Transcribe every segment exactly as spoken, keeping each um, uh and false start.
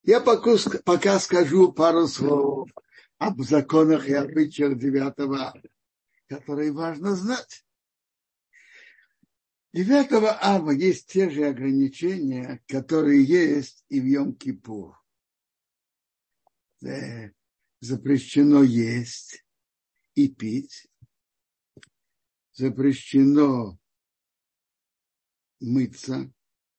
Я пока, пока скажу пару слов об законах и обычаях девятого, которые важно знать. девятого ава есть те же ограничения, которые есть и в Йом-Кипур. Запрещено есть и пить, запрещено мыться,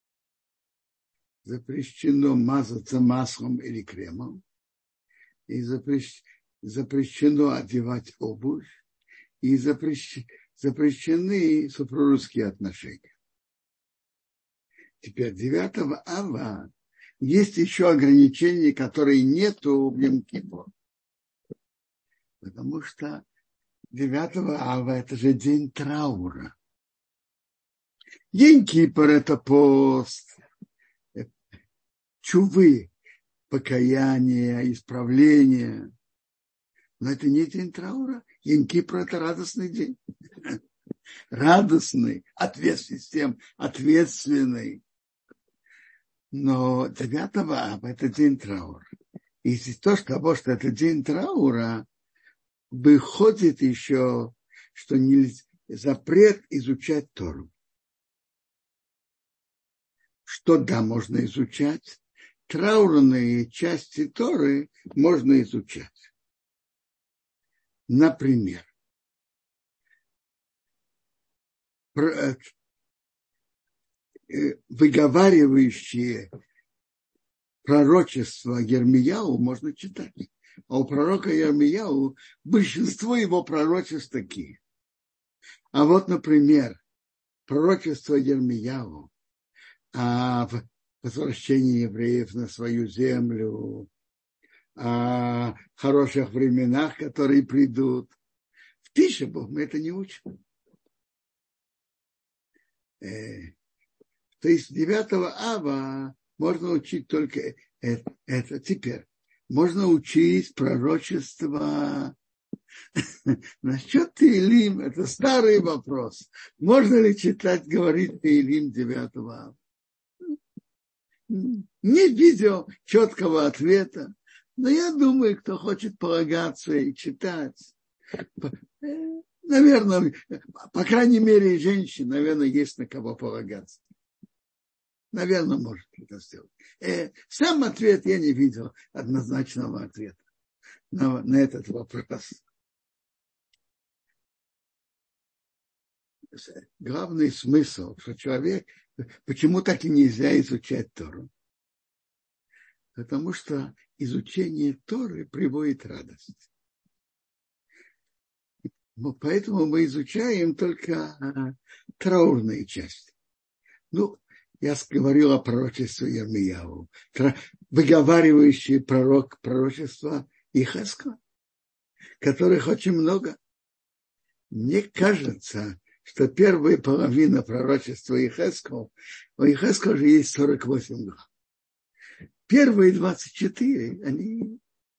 запрещено мазаться маслом или кремом, и запрещ... запрещено одевать обувь, и запрещ... запрещены супружеские отношения. Теперь девятого ава есть еще ограничения, которые нету в Йом-Кипур. Потому что девятого ава это же день траура. Йом-Кипур это пост, чувы, покаяния, исправления. Но это не день траура. Йом-Кипур это радостный день. Радостный, ответственный, всем ответственный. Но девятого ава это день траура. И из того, что это день траура, выходит еще, что нельзя, запрет изучать Тору. Что да, можно изучать. Траурные части Торы можно изучать. Например, выговаривающие пророчества Йермияу можно читать. А у пророка Йермияу большинство его пророчеств такие. А вот, например, пророчество Йермияу о возвращении евреев на свою землю, о хороших временах, которые придут. В Тише Бог мы это не учим. Э, то есть девятого ава можно учить только это. это. Теперь можно учить пророчество насчет Теилим. Это старый вопрос. Можно ли читать, говорить Теилим девятого ава? Не видел четкого ответа. Но я думаю, кто хочет полагаться и читать, наверное, по крайней мере, женщин, наверное, есть на кого полагаться. Наверное, может это сделать. Сам ответ я не видел однозначного ответа на, на этот вопрос. Главный смысл, что человек, почему так и нельзя изучать Тору? Потому что изучение Торы приводит радость. Поэтому мы изучаем только траурные части. Ну, я говорил о пророчестве Йермияу, выговаривающий пророк пророчества Ихескова, которых очень много. Мне кажется, что первая половина пророчества Ихескова, у Ихескова же есть сорок восемь глав. Первые двадцать четыре, они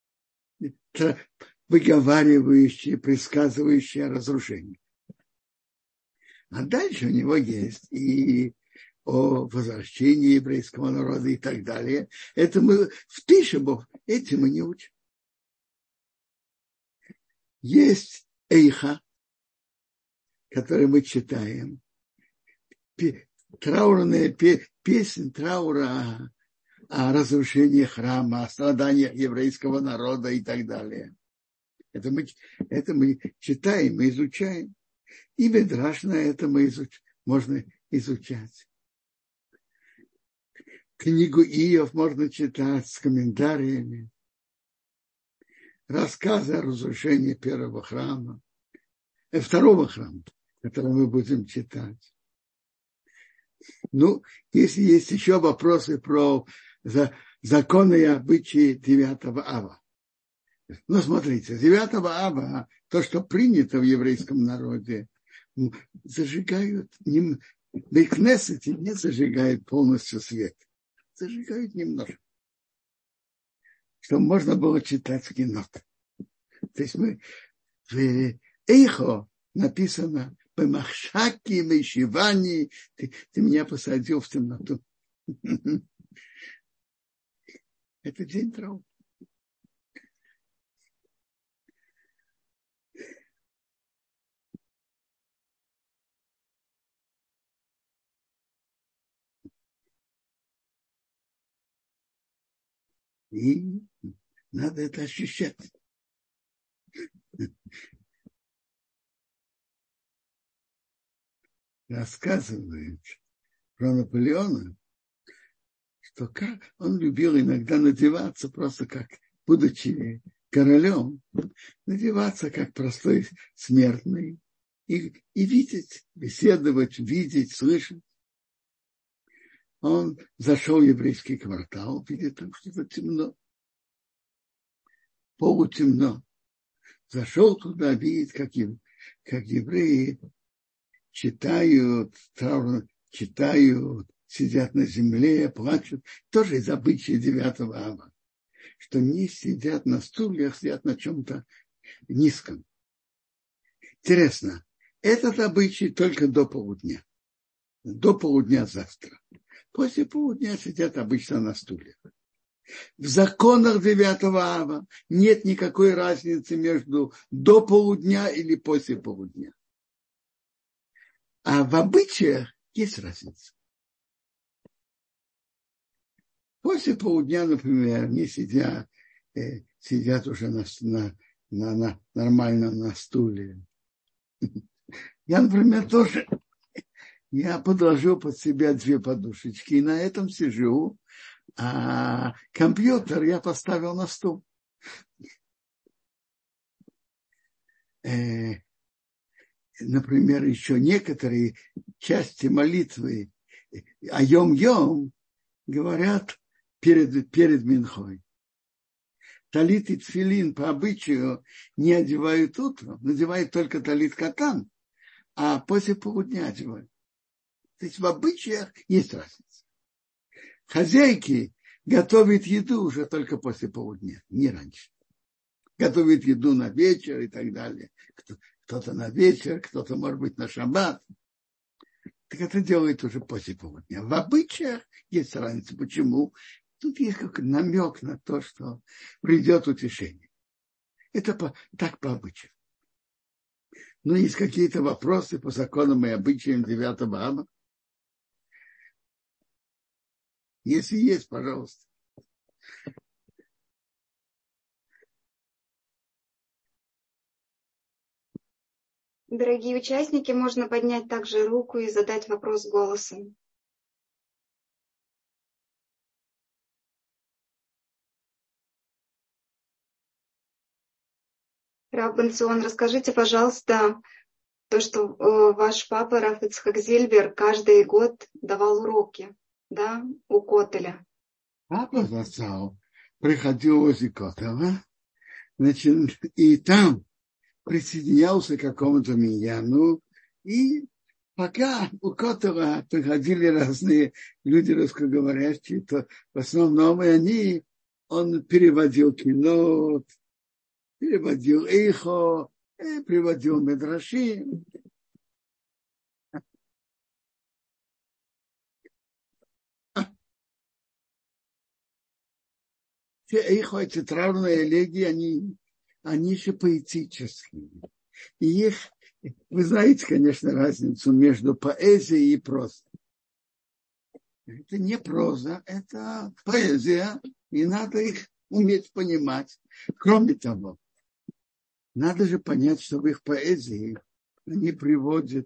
выговаривающие, предсказывающие разрушение. А дальше у него есть и о возвращении еврейского народа и так далее. Это мы в Тише Бов, этим мы не учим. Есть Эйха, который мы читаем. Траурная песня траура о разрушении храма, о страданиях еврейского народа и так далее. Это мы, это мы читаем, мы изучаем. И Медраш на это мы изуч, можно изучать. Книгу Иов можно читать с комментариями. Рассказы о разрушении первого храма, э, второго храма, который мы будем читать. Ну, если есть еще вопросы про за, законы и обычаи девятого ава. Ну, смотрите, девятого ава, то, что принято в еврейском народе, зажигают, не, в Кнессете не зажигают полностью свет. Зажигают немножко. Чтобы можно было читать в кино. То есть мы в Эйхо написано «Бемахшаки, мешивани», ты, ты меня посадил в темноту. Это день траура. И надо это ощущать. Рассказывают про Наполеона, что как он любил иногда надеваться просто как, будучи королем, надеваться как простой смертный и, и видеть, беседовать, видеть, слышать. Он зашел в еврейский квартал, видит там что-то темно, полутемно. Зашел туда, видит, как, ев, как евреи читают, травно, читают, сидят на земле, плачут. Тоже из обычая девятого ава, что не сидят на стульях, сидят на чем-то низком. Интересно, этот обычай только до полудня. До полудня завтра. После полудня сидят обычно на стульях. В законах девятого ава нет никакой разницы между до полудня или после полудня. А в обычаях есть разница. После полудня, например, они сидят, э, сидят уже на, на, на, на, нормально на стуле. Я, например, тоже, я подложил под себя две подушечки и на этом сижу, а компьютер я поставил на стул. Э, например, еще некоторые части молитвы айом-йом говорят перед, перед Минхой. Талит и тфилин по обычаю не одевают утром, надевают только талит катан, а после полудня одевают. То есть в обычаях есть разница. Хозяйки готовят еду уже только после полудня, не раньше. Готовят еду на вечер и так далее. Кто-то на вечер, кто-то, может быть, на шаббат. Так это делают уже после полудня. В обычаях есть разница. Почему? Тут есть как намек на то, что придет утешение. Это по, так по обычаю. Но есть какие-то вопросы по законам и обычаям девятого ава? Если есть, пожалуйста. Дорогие участники, можно поднять также руку и задать вопрос голосом. Рав Бенцион, расскажите, пожалуйста, то, что э, ваш папа Рав Ицхак Зильбер каждый год давал уроки, да, у Котеля. Папа застал, приходил возле Котела, значит, и там присоединялся к какому-то миньяну, и пока у Котела приходили разные люди русскоговорящие, то в основном и они, он переводил кино, переводил эхо, приводил медраши. Все эхо, эти травные элегии, они, они еще поэтические. И их, вы знаете, конечно, разницу между поэзией и прозой. Это не проза, это поэзия, и надо их уметь понимать. Кроме того, надо же понять, что в их поэзии они приводят,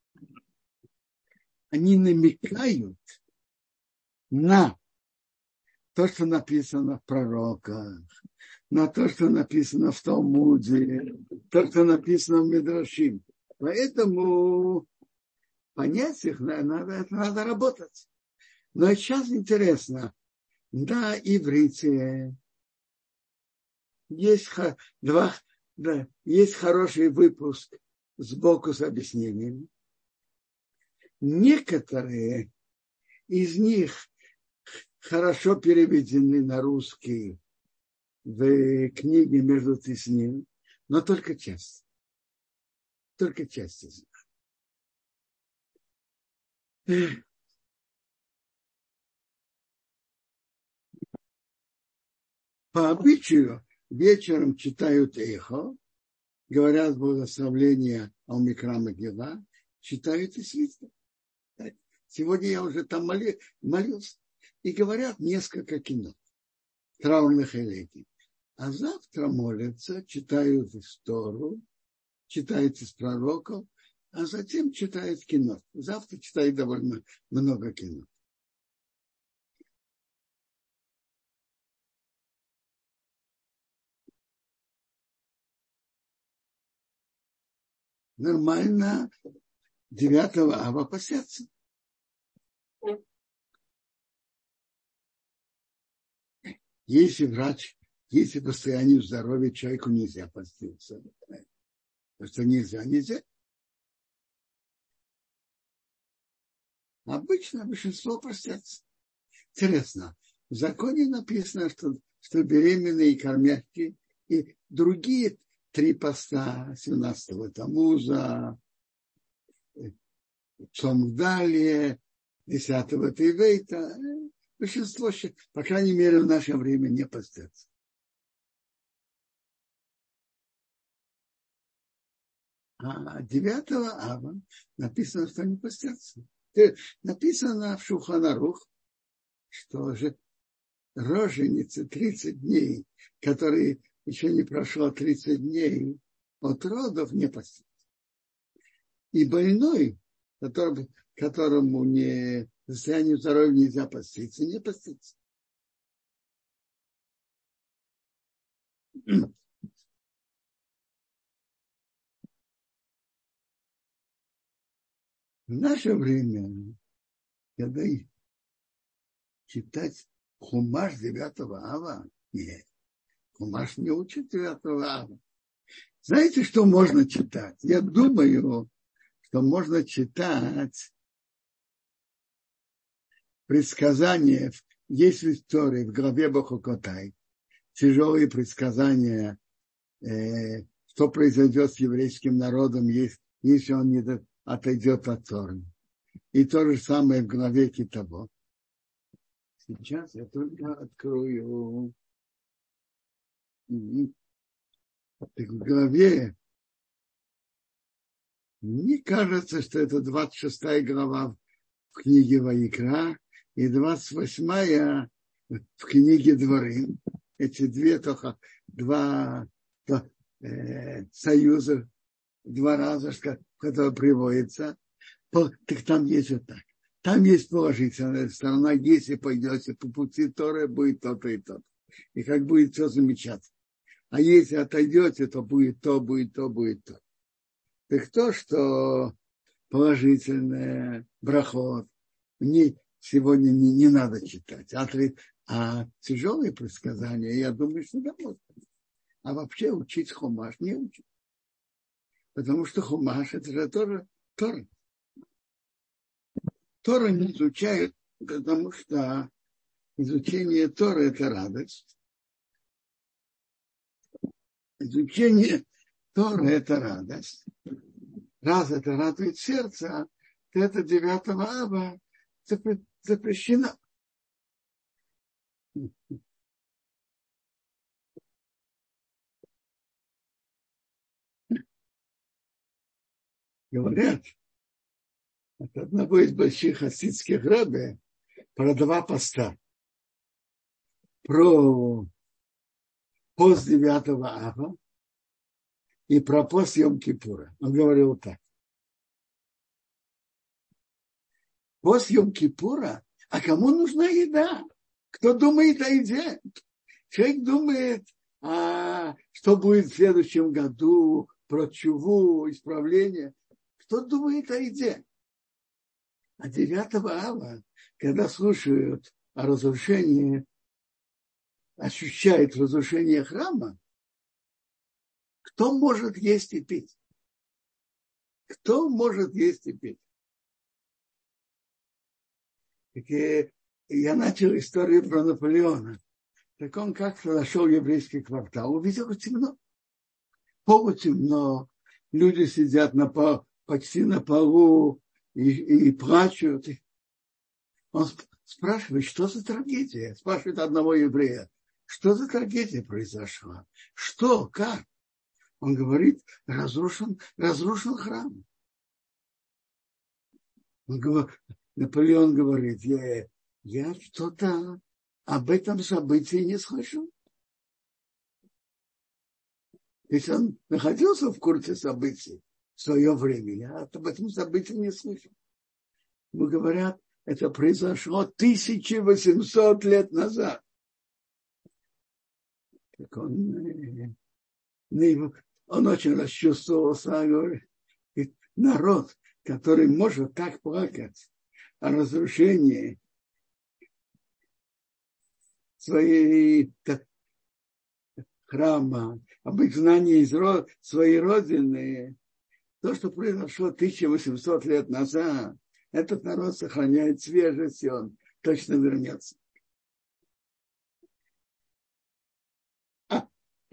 они намекают на то, что написано в пророках, на то, что написано в Талмуде, то, что написано в Мидраши. Поэтому понять их надо, это надо работать. Но сейчас интересно, на иврите есть, два, да, есть хороший выпуск сбоку с объяснением. Некоторые из них хорошо переведены на русский в книге «Между Тесним», но только часть. Только часть из них. По обычаю вечером читают эхо, говорят благословление Алмикра Могила, читают и свитки. Сегодня я уже там моли, молился. И говорят несколько кино, траурных элегий. А завтра молятся, читают историю, читают из пророков, а затем читают кино. Завтра читают довольно много кино. Нормально девятого ава постятся. Если врач, если в состоянии здоровья человеку нельзя поститься. Потому что нельзя, нельзя. Обычно большинство постятся. Интересно, в законе написано, что, что беременные и кормящие и другие три поста, семнадцатого Тамуза, Цомдалия, десятого Тейвейта, большинство, по крайней мере, в наше время не постятся. А девятого ава написано, что они постятся. Написано в Шулхан Арух, что же роженицы тридцать дней, которые еще не прошло тридцать дней от родов, не постятся. И больной, который, которому не в состоянии здоровья нельзя поститься, не поститься. В наше время, когда читать Хумаш девятого ава, нет, Хумаш не учит девятого ава. Знаете, что можно читать? Я думаю, что можно читать предсказания, есть в истории, в главе Бахукотай, тяжелые предсказания, э, что произойдет с еврейским народом, если, если он не отойдет от Торы. И то же самое в главе Китаво. Сейчас я только открою. Так в главе, мне кажется, что это двадцать шестая глава в книге Ваикра и двадцать восьмая в книге Дворим. Эти две только два э, союза, два раза, которые приводятся. Так там есть вот так. Там есть положительная сторона, если пойдете по пути Торы, будет то-то и то-то. И как будет все замечательно. А если отойдете, то будет то, будет то, будет то. Так то, что положительное, брахот, мне сегодня не, не надо читать. А, а тяжелые предсказания, я думаю, что да, можно. А вообще учить Хумаш не учить. Потому что Хумаш это же тоже Тора. Тора не изучают, потому что изучение Торы это радость. Изучение Торы это радость. Раз это радует сердце, то это девятого ава запрещено. Говорят, от одного из больших хасидских рабби про два поста. Про пост девятого ава и про пост Йом-Кипура. Он говорил так. Пост Йом-Кипура, а кому нужна еда? Кто думает о еде? Человек думает, а, что будет в следующем году, про чуву, исправление. Кто думает о еде? А девятого ава, когда слушают о разрушении, ощущают разрушение храма, кто может есть и пить? Кто может есть и пить? Так я начал историю про Наполеона. Так он как-то нашел еврейский квартал, увидел темно. Полутемно, люди сидят на пол, почти на полу и, и плачут. Он спрашивает, что за трагедия? Спрашивает одного еврея. что за трагедия произошла? Что, как? Он говорит, разрушен, разрушен храм. Он говорит, Наполеон говорит, я, я что-то об этом событии не слышал. То есть он находился в курсе событий в свое время. Я об этом событии не слышал. Ему говорят, это произошло тысяча восемьсот лет назад. Так он, он очень расчувствовался, говорит, народ, который может так плакать о разрушении своей храма, об изгнании из своей родины, то, что произошло тысяча восемьсот лет назад, этот народ сохраняет свежесть, и он точно вернется. А.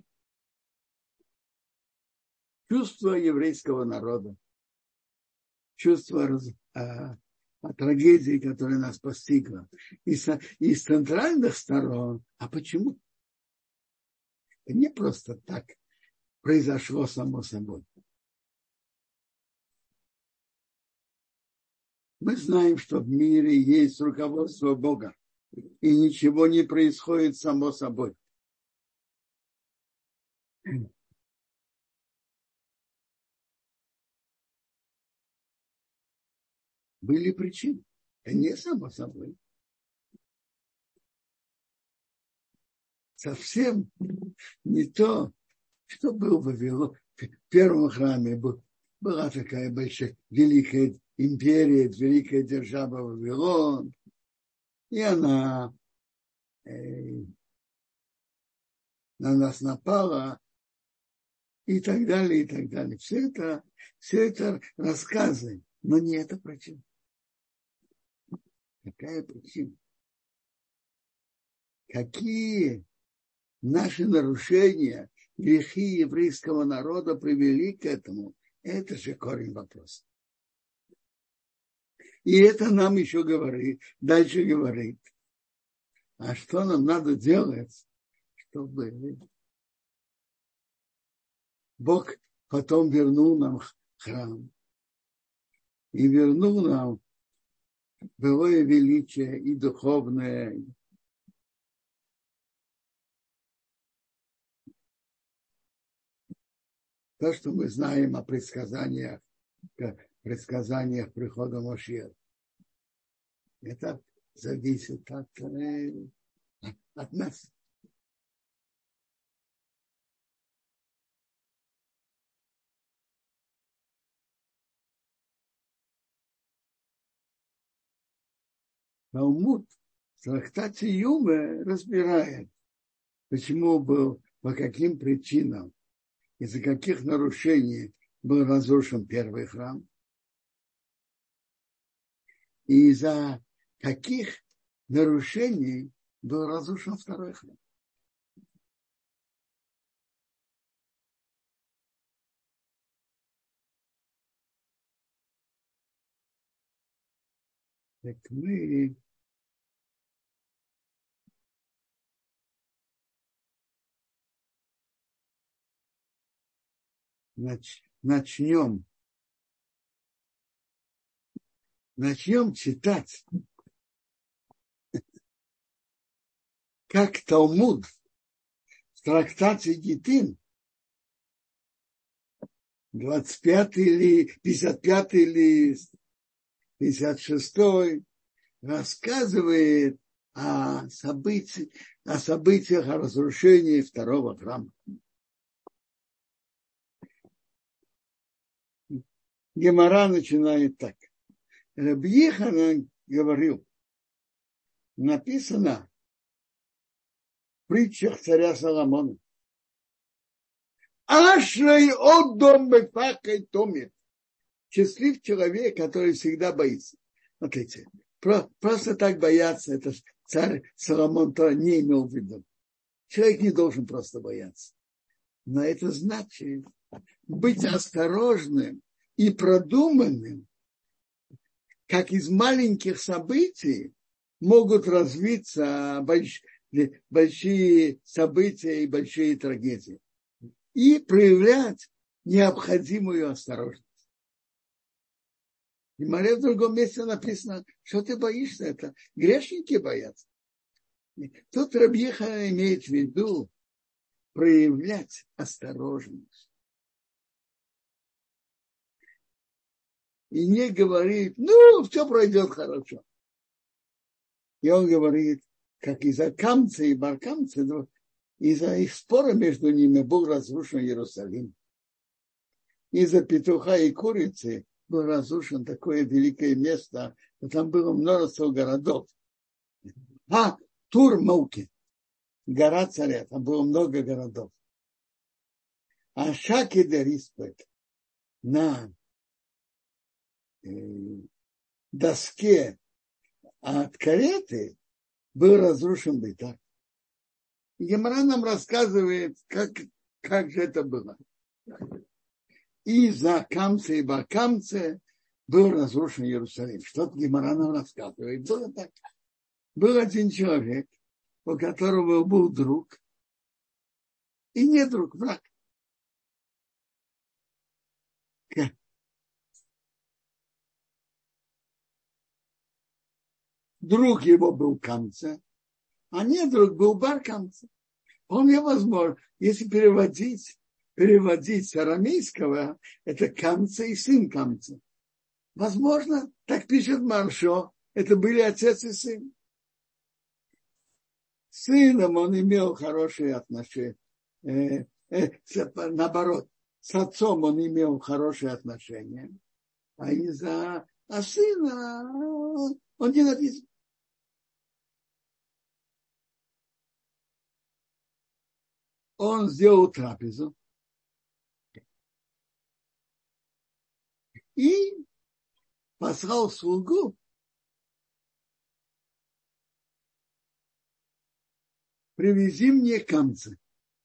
Чувство еврейского народа, чувство а, о трагедии, которая нас постигла, и с, и с центральных сторон. А почему? Это не просто так произошло само собой. Мы знаем, что в мире есть руководство Бога, и ничего не происходит само собой. Были причины. Это не само собой. Совсем не то, что был в Вавилоне. В первом храме был, была такая большая, великая империя, великая держава Вавилон. И она э, на нас напала, и так далее, и так далее. Все это, все это рассказы, но не это причина. Какая причина? Какие наши нарушения, грехи еврейского народа привели к этому? Это же корень вопроса. И это нам еще говорит, дальше говорит. А что нам надо делать, чтобы Бог потом вернул нам храм и вернул нам былое величие и духовное. То, что мы знаем о предсказаниях, предсказаниях прихода Машиаха. Это зависит от, от нас. Талмуд в трактате Юме разбирает, почему был, по каким причинам, из-за каких нарушений был разрушен первый храм, и из-за каких нарушений был разрушен второй храм. Так мы нач, начнем, начнем читать, как Талмуд в трактате Гитин, двадцать пятый или пятьдесят пятый лист, пятьдесят шестой, рассказывает о событиях, о событиях, о разрушении второго храма. Гемара начинает так. Раби Йоханан говорил, написано в притчах царя Соломона: Ашрей одом бефакой томит. Счастлив человек, который всегда боится. Смотрите, про, просто так бояться, это царь Соломон то не имел в виду. Человек не должен просто бояться. Но это значит быть осторожным и продуманным, как из маленьких событий могут развиться больш, большие события и большие трагедии. И проявлять необходимую осторожность. И Мария в другом месте написано, что ты боишься это. Грешники боятся. Тут Рабьеха имеет в виду проявлять осторожность. И не говорит, ну, все пройдет хорошо. И он говорит, как из-за камца и баркамца, из-за их спора между ними был разрушен Иерусалим. Из-за петуха и курицы был разрушен такое великое место, что там было множество городов. А, Тур-Мауки, гора царя, там было много городов. А Шаки-де-Риспек на э, доске от кареты был разрушен бытак. Гемара нам рассказывает, как, как же это было. И за камце и бакамце был разрушен Иерусалим. Что-то Гемара нам рассказывает. Было так. Был один человек, у которого был друг, и не друг, враг. Друг его был камце, а не друг был бар камце. Вполне возможно, если переводить, переводить с арамейского, это камце и сын камце. Возможно, так пишет Маршо, это были отец и сын. С сыном он имел хорошие отношения. Э, э, наоборот, с отцом он имел хорошие отношения. А из-за а сына он ненавидел. Он сделал трапезу. И послал слугу привези мне камцы.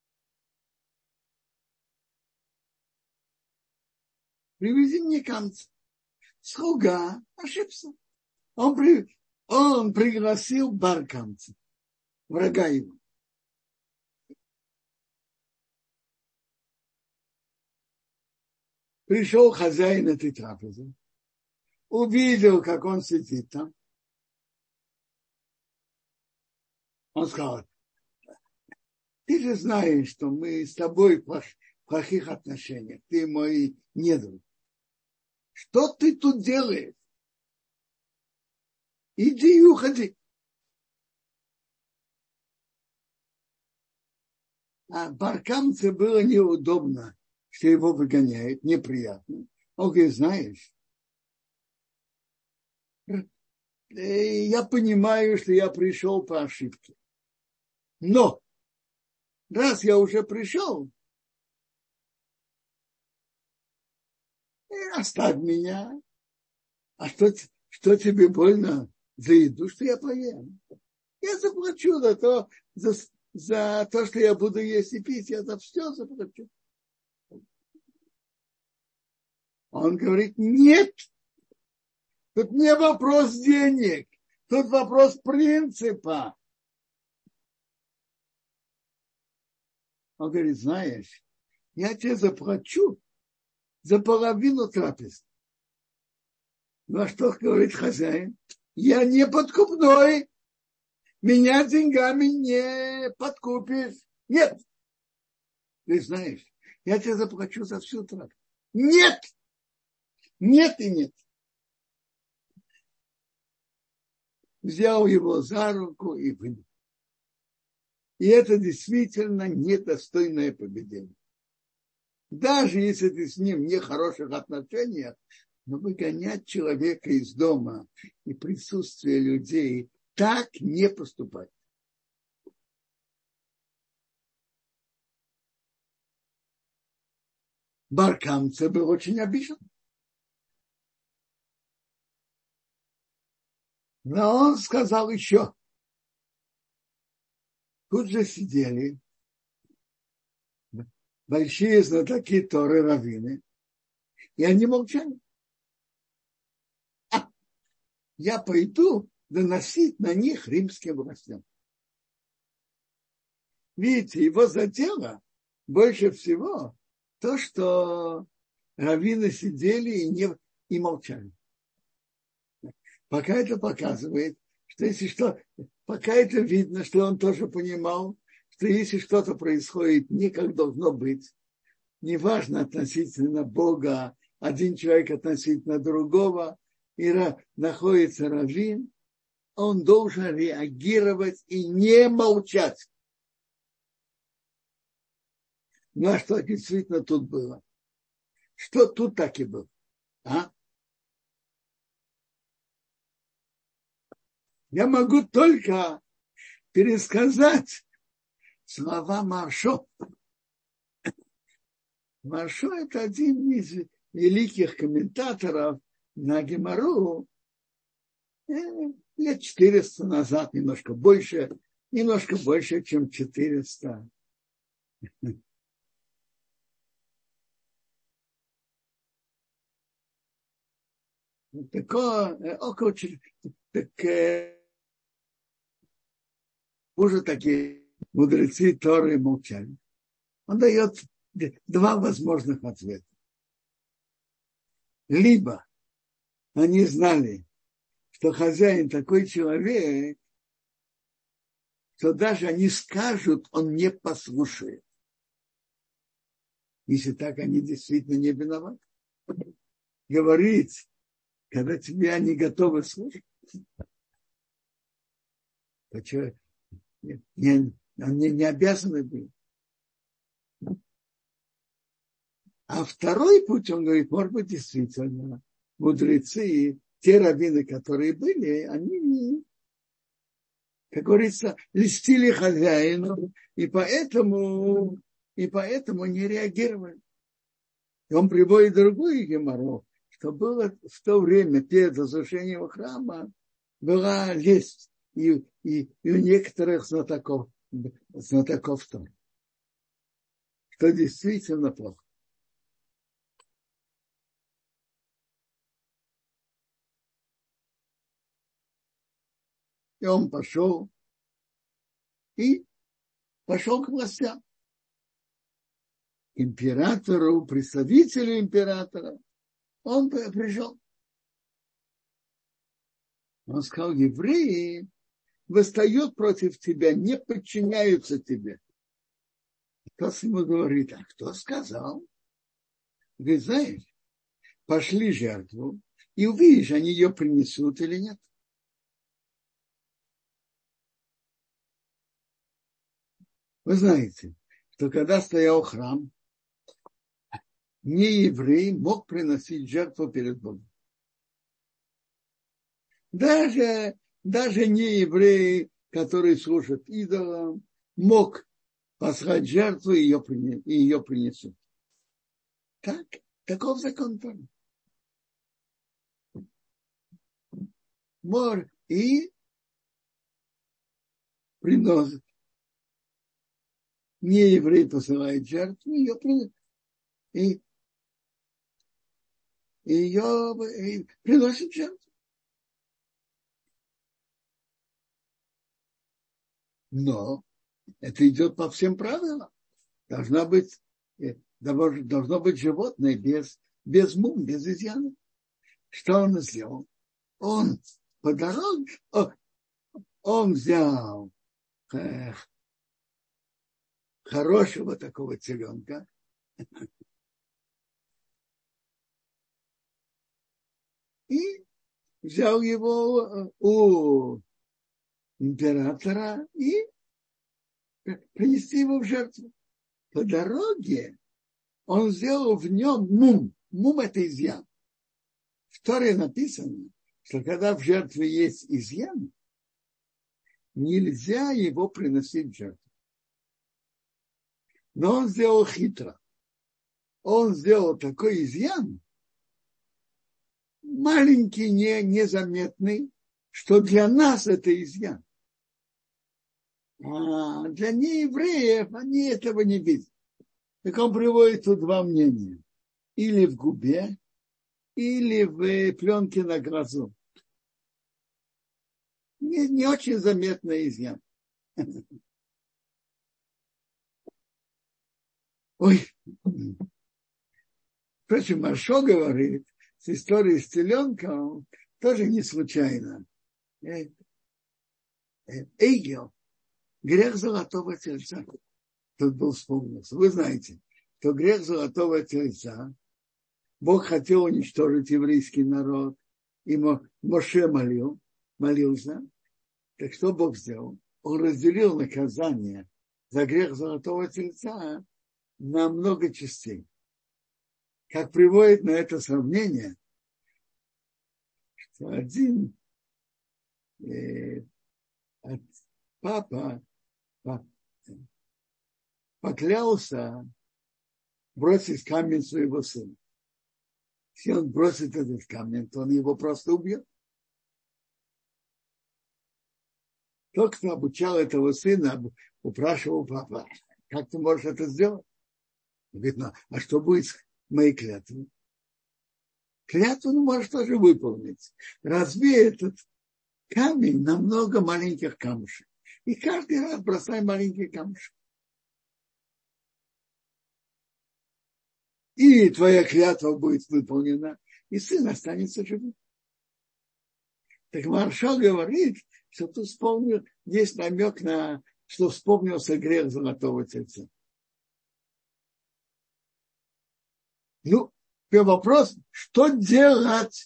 Привези мне камцы. Слуга ошибся. Он, при, он пригласил бар камцы, врага его. Пришел хозяин этой трапезы, увидел, как он сидит там. Он сказал, ты же знаешь, что мы с тобой в плохих отношениях, ты мой недруг. Что ты тут делаешь? Иди и уходи. А баркамце было неудобно, что его выгоняют, неприятно. Он говорит, знаешь, я понимаю, что я пришел по ошибке. Но раз я уже пришел, оставь меня. А что, что тебе больно за еду, что я поем? Я заплачу за то, за, за то, что я буду есть и пить, я за все заплачу. Он говорит, нет, тут не вопрос денег, тут вопрос принципа. Он говорит, знаешь, я тебе заплачу за половину трапезы. Ну а что говорит хозяин? Я не подкупной, меня деньгами не подкупишь. Нет. Ты знаешь, я тебе заплачу за всю трапезу. Нет. Нет и нет. Взял его за руку и вынул. И это действительно недостойное поведение. Даже если ты с ним в нехороших отношениях, но выгонять человека из дома и присутствие людей, так не поступать. Баркамце был очень обижен. Но он сказал еще. Тут же сидели большие знатоки Торы раввины, и они молчали. А, я пойду доносить на них римским властям. видите, его задело больше всего то, что раввины сидели и, не, и молчали. Пока это показывает, что если что, пока это видно, что он тоже понимал, что если что-то происходит не как должно быть, неважно относительно Бога, один человек относительно другого, и находится раввин, он должен реагировать и не молчать. Ну а что действительно тут было? Что тут так и было? А? Я могу только пересказать слова Маршо. Маршо – это один из великих комментаторов на Гемару лет четыреста назад, немножко больше, немножко больше, чем четыреста. Такое, около, так, уже такие мудрецы Торы молчали. Он дает два возможных ответа. Либо они знали, что хозяин такой человек, что даже они скажут, он не послушает. Если так, они действительно не виноваты. Говорить, когда тебя не готовы слушать, то что, не, не, они не обязаны были. А второй путь, он говорит, может быть, действительно, мудрецы, те раввины, которые были, они не, как говорится, льстили хозяину, и поэтому, и поэтому не реагировали. И он приводит другую геморру, что было в то время, перед разрушением храма, была лесть и, и, и у некоторых знатоков, знатоков Торы, что действительно плохо. И он пошел, и пошел к властям. Императору, представителю императора, он пришел. Он сказал, евреи восстают против тебя, не подчиняются тебе. Тот ему говорит, а кто сказал? Говорит, знаешь, пошли жертву, и увидишь, они ее принесут или нет. Вы знаете, что когда стоял храм, не еврей мог приносить жертву перед Богом. Даже, даже не еврей, который служит идолам, мог послать жертву и ее, и ее принесут. Так, таков закон Торы. Мор и приносит. Не еврей посылает жертву, ее приносит. И, и ее и приносит жертву. Но это идет по всем правилам. Должна быть, должно быть животное без, без мум, без изъяна. Что он сделал? Он по дороге, он взял э, хорошего такого теленка, и взял его у императора и принести его в жертву. По дороге он сделал в нем мум. Мум – это изъян. В Торе написано, что когда в жертве есть изъян, нельзя его приносить в жертву. Но он сделал хитро. Он сделал такой изъян, маленький, не, незаметный, что для нас это изъян. А для неевреев они этого не видят. Так он приводит тут два мнения. Или в губе, или в пленке на глазу. Не, не очень заметный изъян. Ой, впрочем, Маршо говорит, с историей с теленком тоже не случайно. Эйгел, грех золотого тельца. Тут был вспомнился. Вы знаете, что грех золотого тельца Бог хотел уничтожить еврейский народ. И Моше молил, молился. Так что Бог сделал? Он разделил наказание за грех золотого тельца на много частей. Как приводит на это сравнение, что один э, папа, папа поклялся бросить камень своего сына. Если он бросит этот камень, то он его просто убьет. Тот, кто обучал этого сына, упрашивал папа, как ты можешь это сделать? Он говорит, ну, а что будет с моей клятвой? Клятву он может тоже выполнить. Разбей этот камень на много маленьких камушек. И каждый раз бросай маленький камушек. И твоя клятва будет выполнена, и сын останется живым. Так Маршал говорит, что тут вспомнил, есть намек на, что вспомнился грех золотого тельца. Ну, первый вопрос, что делать?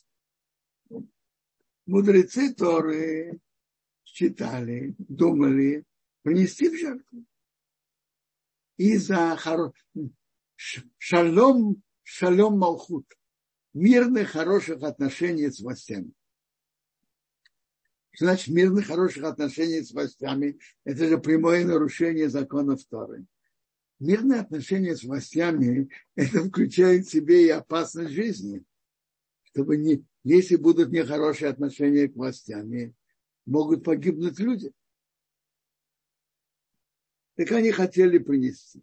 Мудрецы Торы читали, думали, принести в жертву. И за хоро... шалом, шалом малхут, мирных, хороших отношений с властями. Значит, мирных, хороших отношений с властями – это же прямое нарушение законов Торы. Мирные отношения с властями – это включает в себе и опасность жизни. Чтобы не, если будут нехорошие отношения к властями, могут погибнуть люди. Так они хотели принести.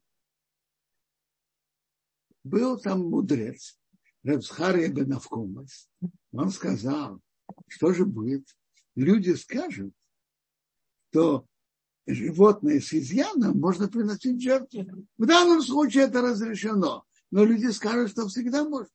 Был там мудрец, Рав Схария бен Авкумас. Он сказал, что же будет? Люди скажут, что животное с изъяном можно приносить жертву. В данном случае это разрешено. Но люди скажут, что всегда можно.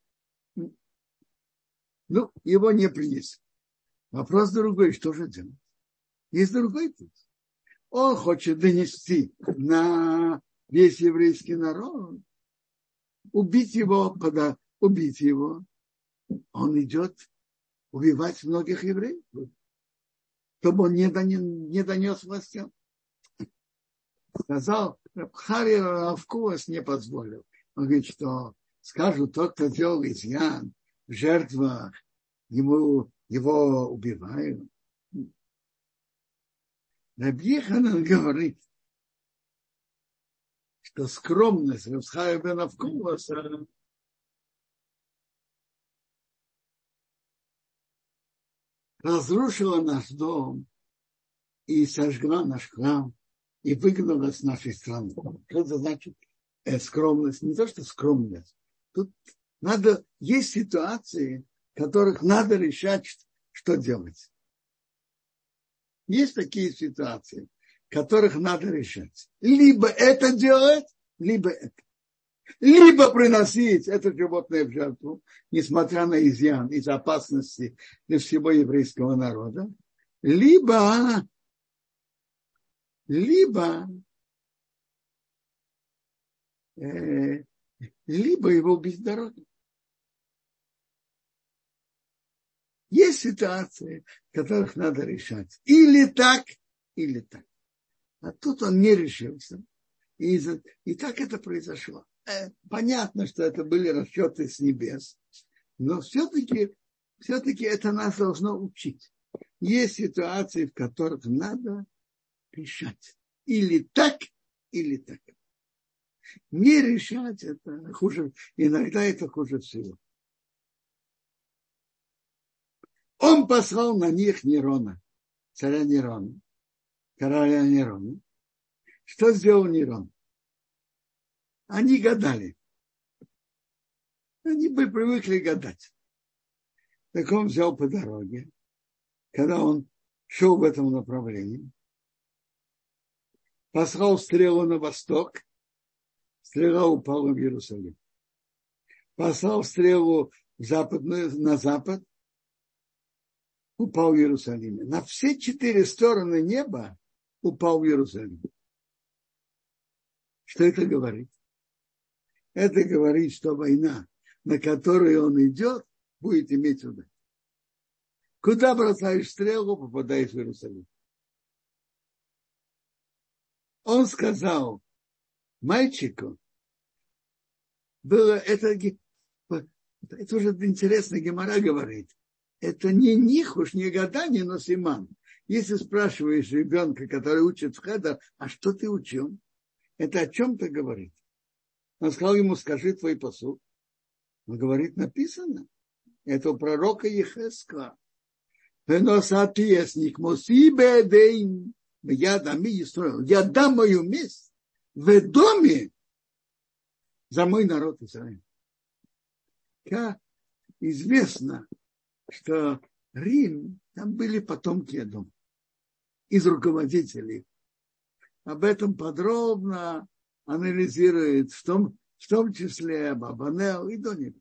Ну, его не принесли. Вопрос другой, что же делать? Есть другой путь. Он хочет донести на весь еврейский народ, убить его, пода, убить его. Он идет убивать многих евреев, чтобы он не донес, не донес властям. Сказал, Хари Равкуас не позволил. Он говорит, что скажут, тот, кто делал изъян в жертвах, ему, его убивают. Раби Йоханан говорит, что скромность Рав Хари бен Авкумаса разрушила наш дом и сожгла наш храм и выгнала с нашей страны. Что это значит э, скромность? Не то, что скромность. Тут надо, есть ситуации, в которых надо решать, что делать. Есть такие ситуации, в которых надо решать. Либо это делать, либо это. Либо приносить это животное в жертву, несмотря на изъян, из-за опасности для всего еврейского народа, либо, либо, э, либо его убить с дороги. Есть ситуации, в которых надо решать. Или так, или так. А тут он не решился. И, и так это произошло. Понятно, что это были расчеты с небес, но все-таки, все-таки это нас должно учить. Есть ситуации, в которых надо решать. Или так, или так. Не решать это хуже. Иногда это хуже всего. Он послал на них Нерона, царя Нерона, короля Нерона. Что сделал Нерон? Они гадали. Они бы привыкли гадать. Так он взял по дороге, когда он шел в этом направлении, послал стрелу на восток, стрела упала в Иерусалим. Послал стрелу в западную, на запад, упал в Иерусалиме. На все четыре стороны неба упал в Иерусалим. Что это говорит? Это говорит, что война, на которую он идет, будет иметь удар. Куда бросаешь стрелу, попадаешь в Иерусалим. Он сказал мальчику, было это, это уже интересно, Гемара говорит, это не нихуш, не гадание, но симан. Если спрашиваешь ребенка, который учит в хедер, а что ты учил? Это о чем-то говорит. Он сказал ему, скажи твой посуд. Он говорит, написано. Это у пророка Ехескла. Веносатиесник мосибедейм. Я дам мою месть в доме за мой народ Израиль. Как известно, что Рим, там были потомки Эдома из руководителей. Об этом подробно анализирует, в том, в том числе Бабанел и Дониб.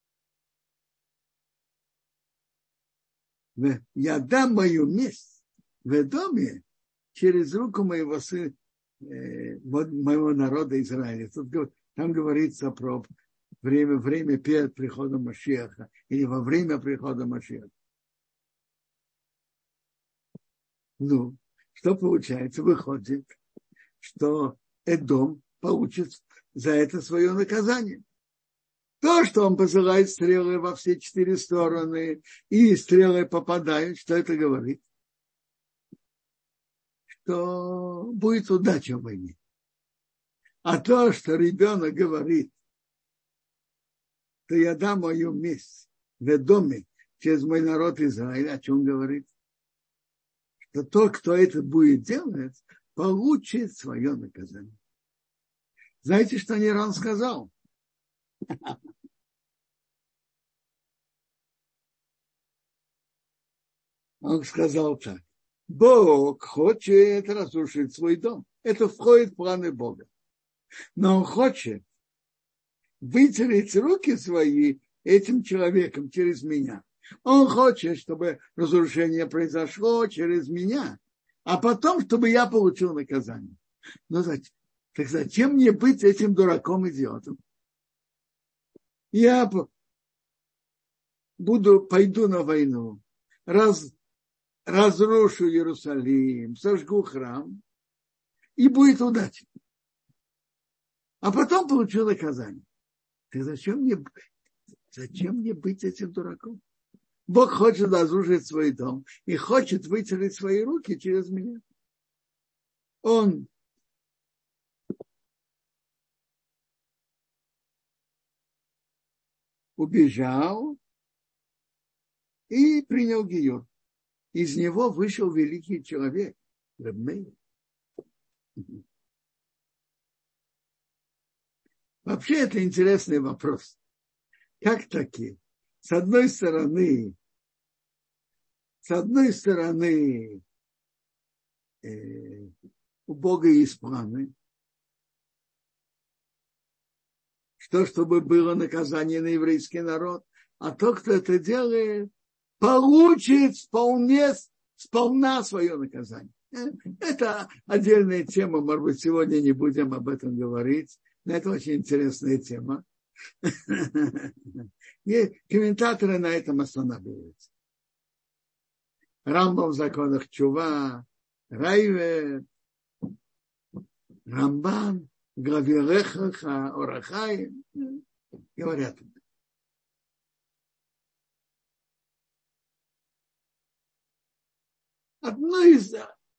Я дам мою месть в доме через руку моего сына, э, моего народа Израиля. Тут, там говорится про время, время перед приходом Машиаха или во время прихода Машиаха. Ну, что получается? Выходит, что Эдом получит за это свое наказание. То, что он посылает стрелы во все четыре стороны, и стрелы попадают, что это говорит? Что будет удача в войне. А то, что ребенок говорит, то я дам мою месть в доме через мой народ Израиля, о чем говорит? Что тот, кто это будет делать, получит свое наказание. Знаете, что Нерон сказал? Он сказал так. Бог хочет разрушить свой дом. Это входит в планы Бога. Но он хочет вытереть руки свои этим человеком через меня. Он хочет, чтобы разрушение произошло через меня, а потом, чтобы я получил наказание. Но зачем? Так зачем мне быть этим дураком-идиотом? Я буду, пойду на войну, раз, разрушу Иерусалим, сожгу храм, и будет удача. А потом получу наказание. Так зачем мне, зачем мне быть этим дураком? Бог хочет разрушить свой дом и хочет вытереть свои руки через меня. Он убежал и принял гиюр. Из него вышел великий человек, Рав Меир. Вообще это интересный вопрос. Как таки? С одной стороны, с одной стороны, э, у Бога есть планы, что чтобы было наказание на еврейский народ, а тот, кто это делает, получит вполне, сполна свое наказание. Это отдельная тема, может быть, сегодня не будем об этом говорить, но это очень интересная тема. И комментаторы на этом останавливаются. Рамбам в законах Чува, Райве, Рамбан, Гравирехаха, Орахай, говорят. Одно из,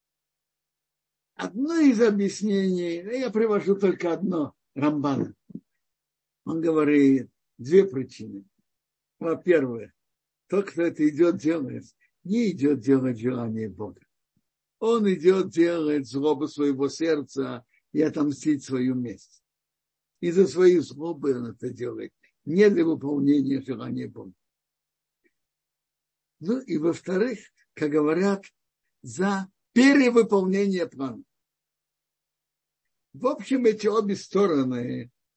одно из объяснений, я привожу только одно, Рамбана. Он говорит две причины. Во-первых, тот, кто это идет делать, не идет делать желание Бога. Он идет делать злобу своего сердца и отомстить свою месть. Из-за своей злобы он это делает, не для выполнения желания Бога. Ну и во-вторых, как говорят, за перевыполнение плана. В общем, эти обе стороны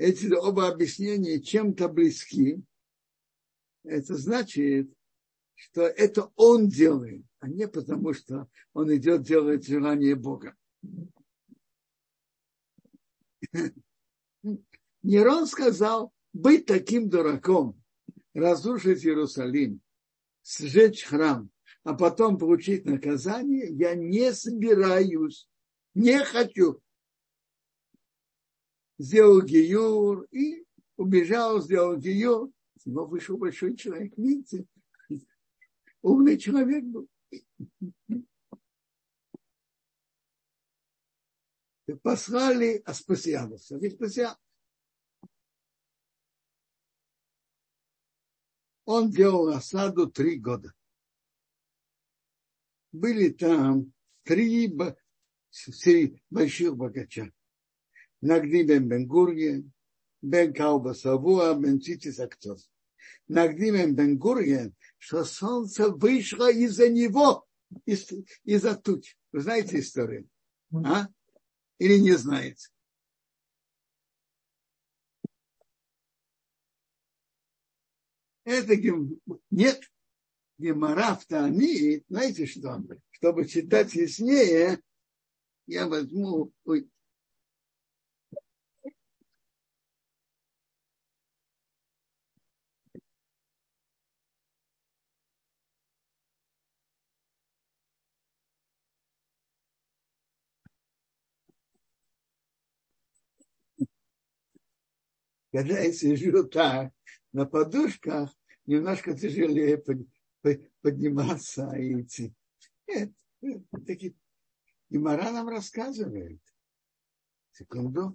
эти оба объяснения чем-то близки, это значит, что это он делает, а не потому, что он идет делать желание Бога. Нерон сказал, быть таким дураком, разрушить Иерусалим, сжечь храм, а потом получить наказание, я не собираюсь, не хочу. Сделал гиюр и убежал, сделал гиюр. Но вышел большой человек, видите, умный человек был. И послали Аспасиануса. Веспасиан. Он делал осаду три года. Были там три больших богача. Нагди бен Бен-Гурген, бен Калба Савуа, бен Цитис Акцос. Нагди бен Бен-Гурген, что солнце вышло из-за него, из- из-за туч. Вы знаете историю? А? Или не знаете? Это гем... нет. Гемара в Таанит, знаете что? Чтобы читать яснее, я возьму... Ой. Когда я сижу так, на подушках, немножко тяжелее под, под, подниматься и идти. Нет, такие... Гемара нам рассказывает. Секунду.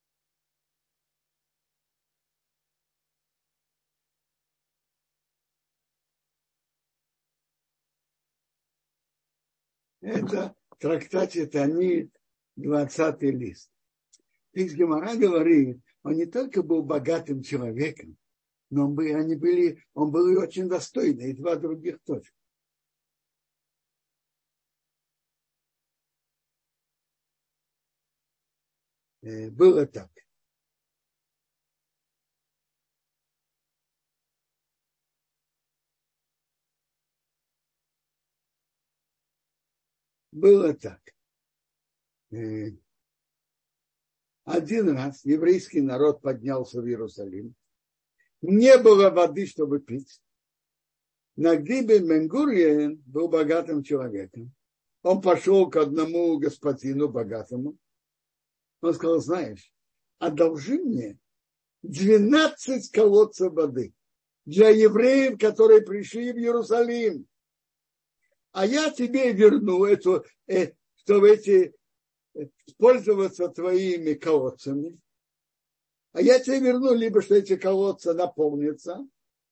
Это в трактате Таанит, двадцатый лист. Из Гемара говорит, он не только был богатым человеком, но он, был, они были, он был и очень достойный, и два других тоже. Э, было так. Было так. Э, один раз еврейский народ поднялся в Иерусалим. Не было воды, чтобы пить. Нагди бен Бен-Гурген был богатым человеком. Он пошел к одному господину богатому. Он сказал, знаешь, одолжи мне двенадцать колодцев воды для евреев, которые пришли в Иерусалим. А я тебе верну эту, э, чтобы эти, э, пользоваться твоими колодцами. А я тебе верну, либо что эти колодцы наполнятся,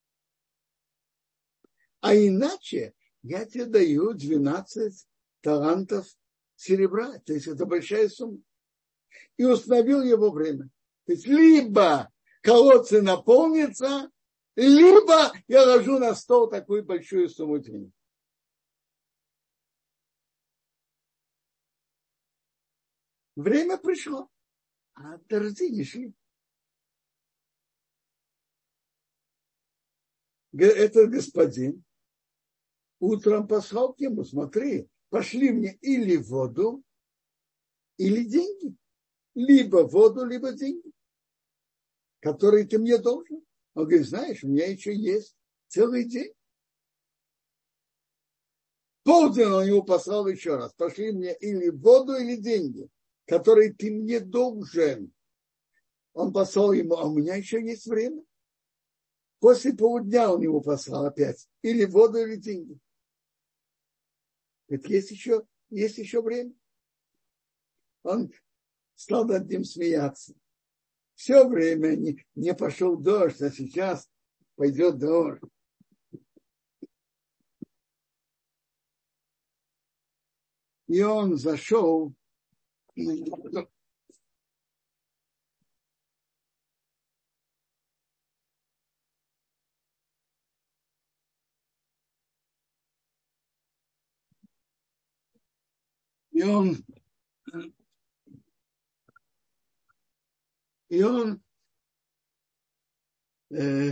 а иначе я тебе даю двенадцать талантов серебра. То есть это большая сумма. И установил его время. То есть либо колодцы наполнятся, либо я ложу на стол такую большую сумму денег. Время пришло, а дожди не шли. Этот господин утром послал к нему, смотри, пошли мне или воду, или деньги. Либо воду, либо деньги, которые ты мне должен. Он говорит, знаешь, у меня еще есть целый день. Полдень он ему послал еще раз. Пошли мне или воду, или деньги, которые ты мне должен. Он послал ему, а у меня еще есть время. После полудня он ему послал опять. Или воду, или деньги. Говорит, есть еще, есть еще время. Он стал над ним смеяться. Все время не, не пошел дождь, а сейчас пойдет дождь. И он зашел. И он, и он э,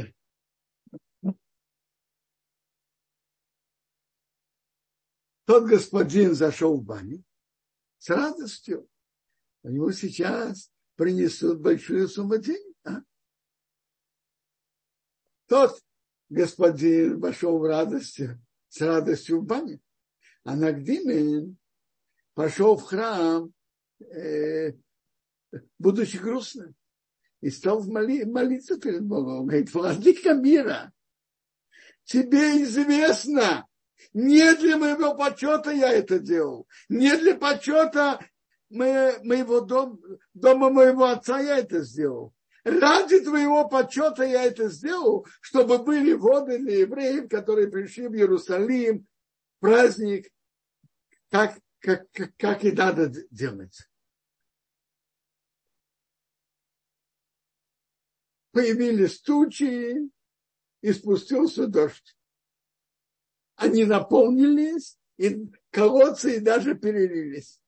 тот господин зашел в баню с радостью. У него сейчас принесут большую сумму денег. А? Тот господин вошел в радости, с радостью в баню. А Нагдимин пошел в храм, э, будучи грустным, и стал моли, молиться перед Богом. Он говорит: владыка мира, тебе известно, не для моего почета я это делал, не для почета моего дома, дома моего отца я это сделал. Ради твоего почета я это сделал, чтобы были воды для евреев, которые пришли в Иерусалим, праздник, как, как, как, как и надо делать. Появились тучи, и спустился дождь. Они наполнились, и колодцы и даже перелились.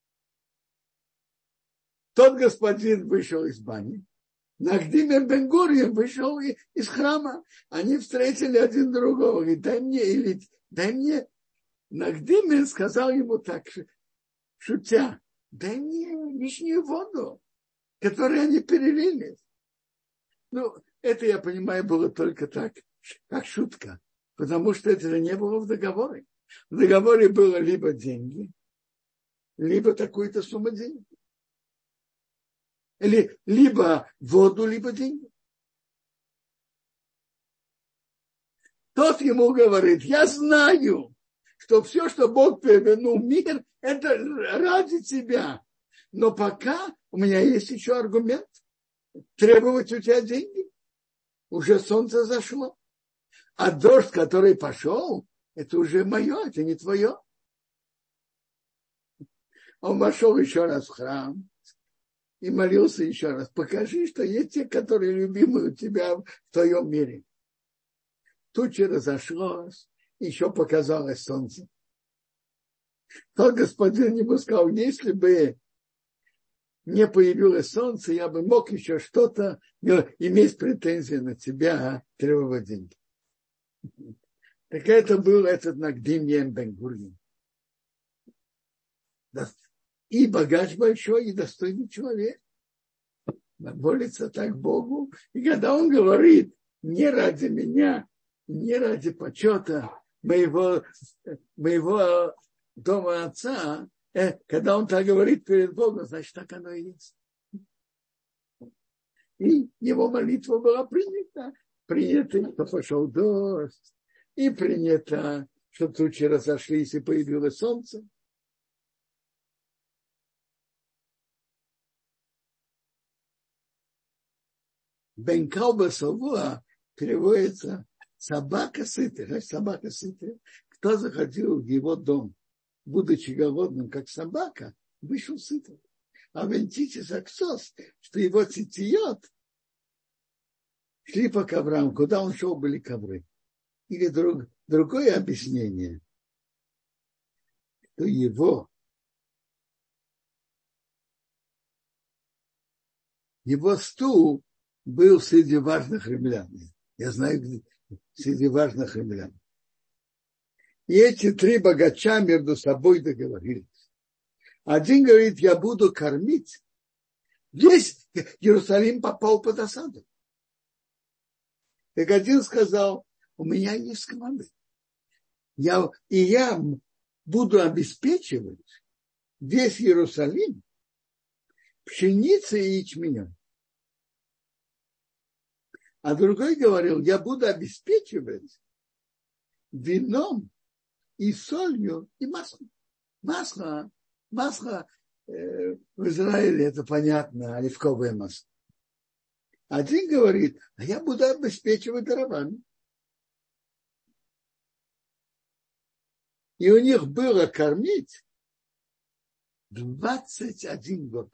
Тот господин вышел из бани, Нагдимин бен-Гурион вышел из храма. Они встретили один другого. Говорит: дай мне, или дай мне. Нагдимин сказал ему так, шутя: дай мне лишнюю воду, которую они перелились. Ну, это, я понимаю, было только так, как шутка, потому что это же не было в договоре. В договоре было либо деньги, либо такую-то сумму денег. Или либо воду, либо деньги. Тот ему говорит: я знаю, что все, что Бог перевернул мир, это ради тебя. Но пока у меня есть еще аргумент. Требовать у тебя деньги. Уже солнце зашло. А дождь, который пошел, это уже мое, это не твое. Он вошел еще раз в храм и молился еще раз: покажи, что есть те, которые любимы у тебя в твоем мире. Туча разошлась, еще показалось солнце. Тот господин ему сказал: если бы не появилось солнце, я бы мог еще что-то иметь претензии на тебя, требовать деньги. Так это был этот Нагдимин бен-Гурион. И богач большой, и достойный человек. Молится так Богу. И когда он говорит: не ради меня, не ради почета моего, моего дома отца, э, когда он так говорит перед Богом, значит, так оно и есть. И его молитва была принята. Принято, что пошел дождь, и принято, что тучи разошлись и появилось солнце. Бен-Калба Савуа переводится собака сытая. Значит, собака сытая. Кто заходил в его дом, будучи голодным, как собака, вышел сытым. А вентитис аксос, что его цитиот, шли по коврам. Куда он шел, были ковры. Или друг, другое объяснение, что его его стул был среди важных римлян. Я знаю, где, среди важных римлян. И эти три богача между собой договорились. Один говорит: я буду кормить. Весь Иерусалим попал под осаду. Так один сказал: у меня есть команды. Я, и я буду обеспечивать весь Иерусалим пшеницей и ячменем. А другой говорил: я буду обеспечивать вином и солью и маслом. Масло, масло э, в Израиле, это понятно, оливковое масло. Один говорит: а я буду обеспечивать дровами. И у них было кормить двадцать один год.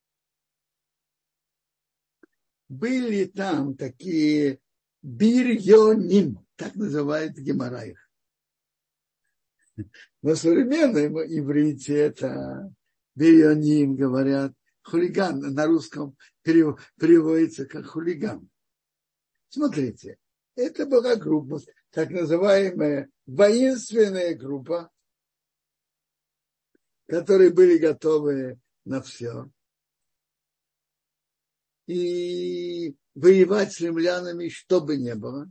Были там такие бирьоним, так называют гемора их. На современном иврите это бирьоним, говорят, хулиган, на русском переводится как хулиган. Смотрите, это была группа, так называемая воинственная группа, которые были готовы на все. И воевать с римлянами, что бы ни было.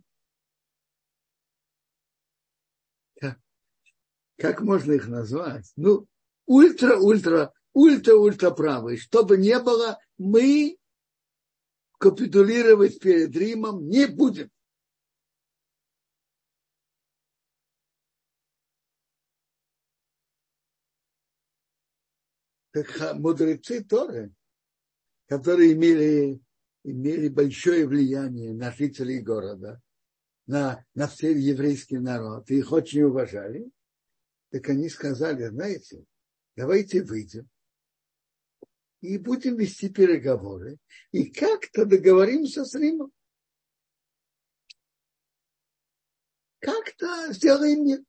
Как можно их назвать? Ну, ультра-ультра, ультра-ультра правые. Что бы ни было, мы капитулировать перед Римом не будем. Так мудрецы Торы, которые имели, имели большое влияние на жителей города, на, на все еврейский народ, и их очень уважали, так они сказали, знаете, давайте выйдем и будем вести переговоры, и как-то договоримся с Римом. Как-то сделаем мир.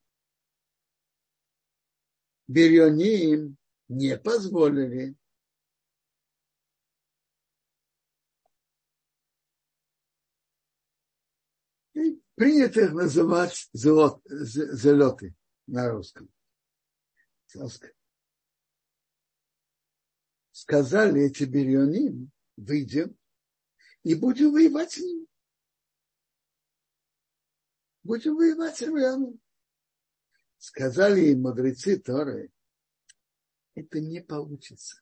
Бирионим не позволили. И принято их называть зелот, зелоты на русском. Сказали эти бирионим, выйдем и будем воевать с ними. Будем воевать с римлянами. Сказали им мудрецы Торы, это не получится.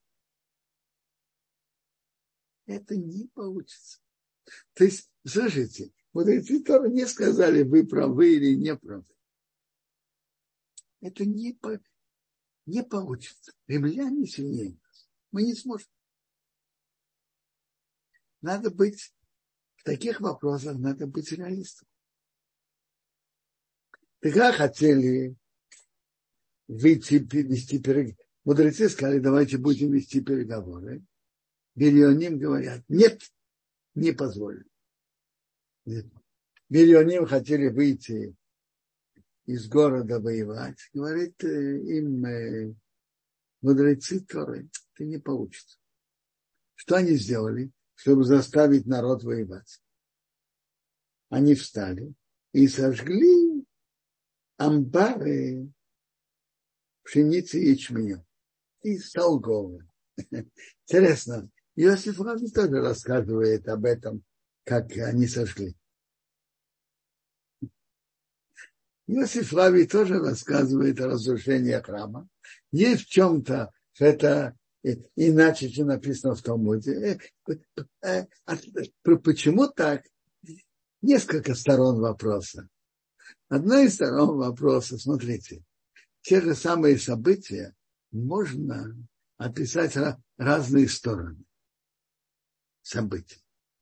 Это не получится. То есть, слушайте, мудрецы Торы не сказали, вы правы или не правы. Это не, не получится. Римляне сильнее нас. Мы не сможем. Надо быть, в таких вопросах надо быть реалистом. Тогда хотели выйти, вести переговоры. Мудрецы сказали, давайте будем вести переговоры. Бирионим говорят, нет, не позволим. Бирионим хотели выйти из города воевать. Говорит им мудрецы Торы, это не получится. Что они сделали, чтобы заставить народ воевать? Они встали и сожгли амбары пшеницы и ячменя. И стал голым. Интересно, Иосиф Раби тоже рассказывает об этом, как они сожгли. Иосиф Раби тоже рассказывает о разрушении храма. Есть в чем-то, что это иначе, чем написано в Талмуде. Почему так? Несколько сторон вопроса. Одна из сторон вопроса, смотрите, те же самые события можно описать разные стороны событий.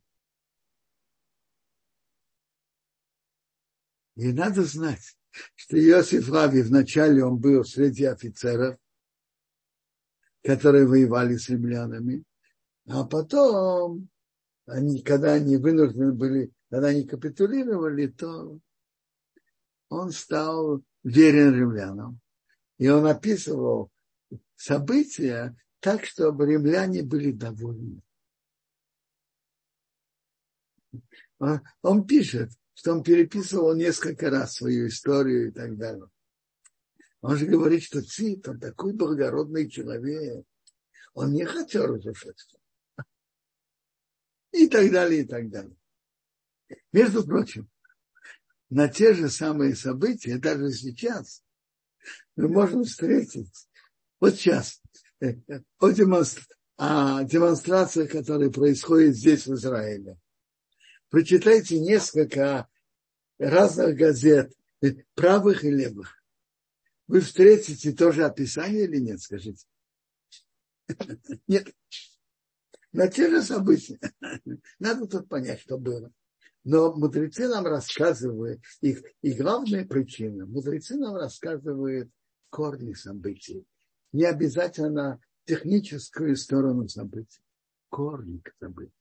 И надо знать, что Иосиф Раби вначале он был среди офицеров, которые воевали с римлянами, а потом, они, когда они вынуждены были, когда они капитулировали, то он стал верен римлянам. И он описывал события так, чтобы римляне были довольны. Он пишет, что он переписывал несколько раз свою историю и так далее. Он же говорит, что Цит, он такой благородный человек, он не хотел разрушать. И так далее, и так далее. Между прочим, на те же самые события, даже сейчас, мы можем встретить, вот сейчас, о демонстрациях, о демонстрациях, которые происходят здесь, в Израиле. Прочитайте несколько разных газет, правых и левых. Вы встретите тоже описание или нет, скажите? Нет. На те же события. Надо тут понять, что было. Но мудрецы нам рассказывают, их, и главная причина, мудрецы нам рассказывают корни событий. Не обязательно техническую сторону событий. Корни событий.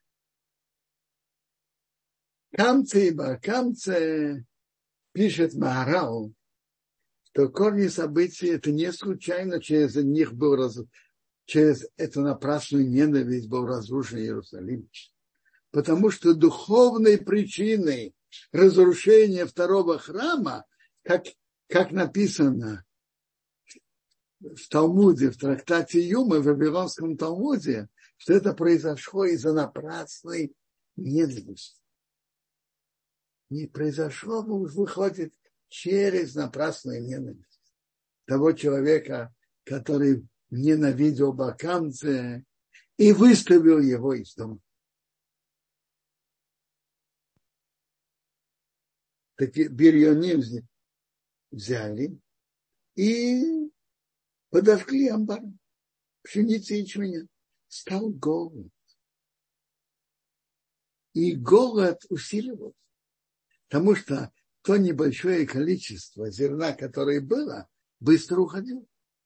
Камце и Баркамце пишет Маharал, что корни событий это не случайно через них был раз, через эту напрасную ненависть был разрушен Иерусалим. Потому что духовной причиной разрушения второго храма, как, как написано в Талмуде, в трактате Юмы, в Вавилонском Талмуде, что это произошло из-за напрасной ненависти. Не произошло, выходит, через напрасную ненависть того человека, который ненавидел Бакамце и выставил его из дома. Так Бирьоним взяли и подожгли амбар, пшеницы и ячменя. Стал голод. И голод усиливался. Потому что то небольшое количество зерна, которое было, быстро уходило.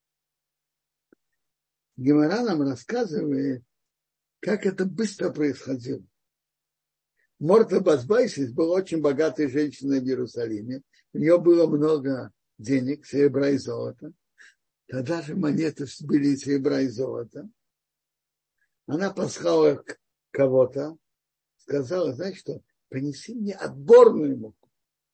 Гемара нам рассказывает, как это быстро происходило. Морта Базбайсис была очень богатой женщиной в Иерусалиме. У нее было много денег, серебра и золота. Тогда же монеты были из серебра и золота. Она послала кого-то, сказала, знаешь что, принеси мне отборную муку.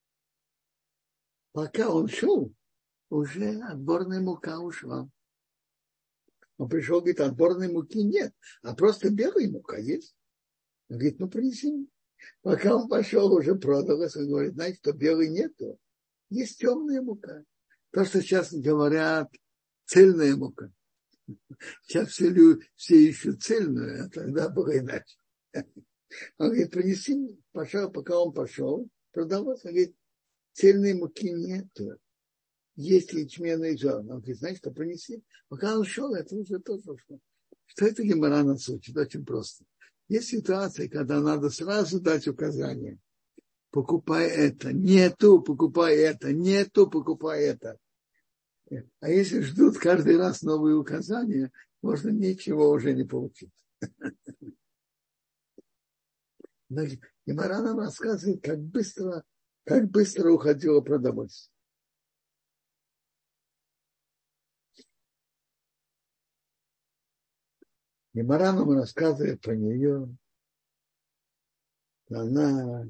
Пока он шел, уже отборная мука ушла. Он пришел, говорит, отборной муки нет, а просто белая мука есть. Он говорит, ну принеси мне. Пока он пошел, уже продалось, он говорит, знаете, что белой нету, есть темная мука. То, что сейчас говорят, цельная мука. Сейчас все, все ищут цельную, а тогда было иначе. Он говорит, принеси мне. Пошел, пока он пошел, продалось. Он говорит, цельной муки нету. Есть ячменный зерна. Он говорит, знаешь, что принеси. Пока он шел, это уже тоже ушло. Что это Гемара нас учит? Очень просто. Есть ситуация, когда надо сразу дать указание. Покупай это, нету, покупай это, нету, покупай это. А если ждут каждый раз новые указания, можно ничего уже не получить. Но Гемара нам рассказывает, как быстро, как быстро уходило продовольствие. Гемара нам рассказывает про нее. Она